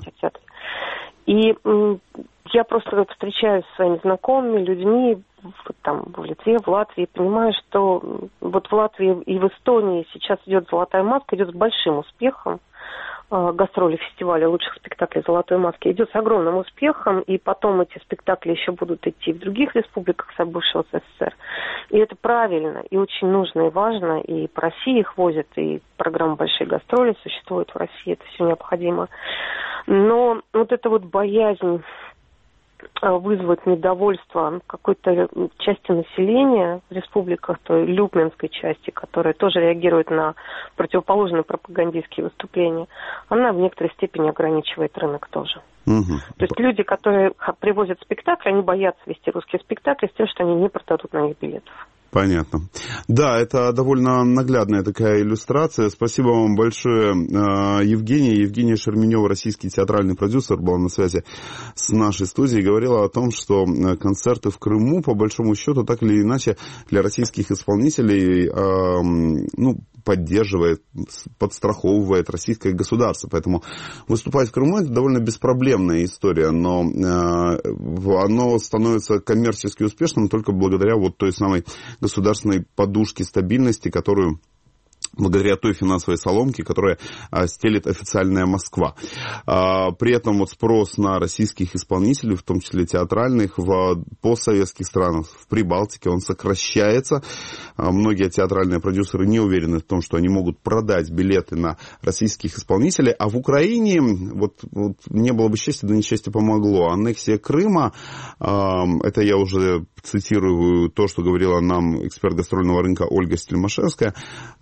И я просто встречаюсь со своими знакомыми, людьми там, в Литве, в Латвии, понимаю, что вот в Латвии и в Эстонии сейчас идет «Золотая маска», идет с большим успехом. Гастроли фестиваля лучших спектаклей «Золотой маски» идет с огромным успехом, и потом эти спектакли еще будут идти в других республиках бывшего СССР. И это правильно, и очень нужно, и важно, и по России их возят, и программа «Большие гастроли» существует в России, это все необходимо. Но вот эта вот боязнь вызвать недовольство какой-то части населения в республиках, той люблинской части, которая тоже реагирует на противоположные пропагандистские выступления, она в некоторой степени ограничивает рынок тоже. То есть люди, которые привозят спектакли, они боятся вести русские спектакли с тем, что они не продадут на них билетов. Понятно. Да, это довольно наглядная такая иллюстрация. Спасибо вам большое, Евгения. Евгения Шерменева, российский театральный продюсер, была на связи с нашей студией и говорила о том, что концерты в Крыму, по большому счету, так или иначе, для российских исполнителей поддерживает, подстраховывает российское государство. Поэтому выступать в Крыму – это довольно беспроблемная история, но оно становится коммерчески успешным только благодаря вот той самой государственной подушке стабильности, которую благодаря той финансовой соломке, которая стелит официальная Москва. При этом вот спрос на российских исполнителей, в том числе театральных, в постсоветских странах, в Прибалтике, он сокращается. Многие театральные продюсеры не уверены в том, что они могут продать билеты на российских исполнителей. А в Украине, вот не было бы счастья, да несчастье помогло. Аннексия Крыма, это я уже цитирую то, что говорила нам эксперт гастрольного рынка Ольга Стельмашевская,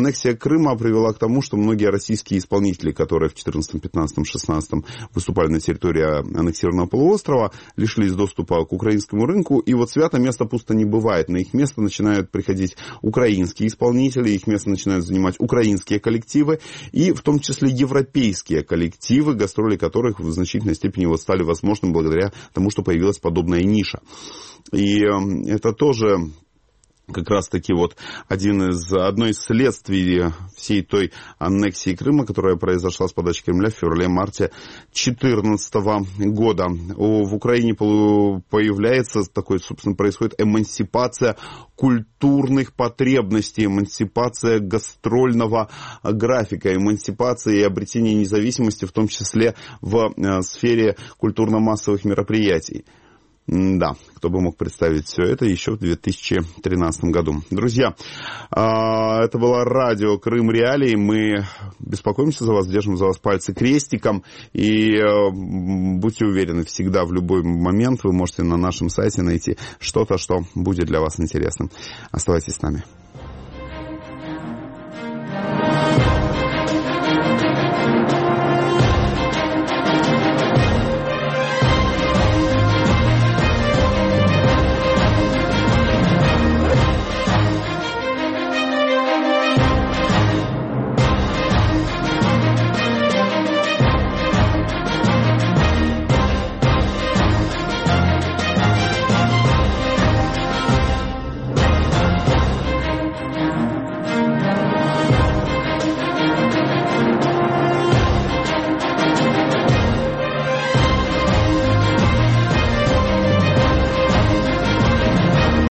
Аннексия Крыма привела к тому, что многие российские исполнители, которые в 2014, 2015, 2016 выступали на территории аннексированного полуострова, лишились доступа к украинскому рынку. И вот свято место пусто не бывает. На их место начинают приходить украинские исполнители, их место начинают занимать украинские коллективы, и в том числе европейские коллективы, гастроли которых в значительной степени вот стали возможным благодаря тому, что появилась подобная ниша. И это тоже как раз-таки вот одно из следствий всей той аннексии Крыма, которая произошла с подачи Кремля в феврале-марте 2014 года. В Украине появляется такой, собственно, происходит эмансипация культурных потребностей, эмансипация гастрольного графика, эмансипация и обретение независимости, в том числе в сфере культурно-массовых мероприятий. Да, кто бы мог представить все это еще в 2013 году. Друзья, это было радио Крым Реалии. Мы беспокоимся за вас, держим за вас пальцы крестиком. И будьте уверены, всегда в любой момент вы можете на нашем сайте найти что-то, что будет для вас интересным. Оставайтесь с нами.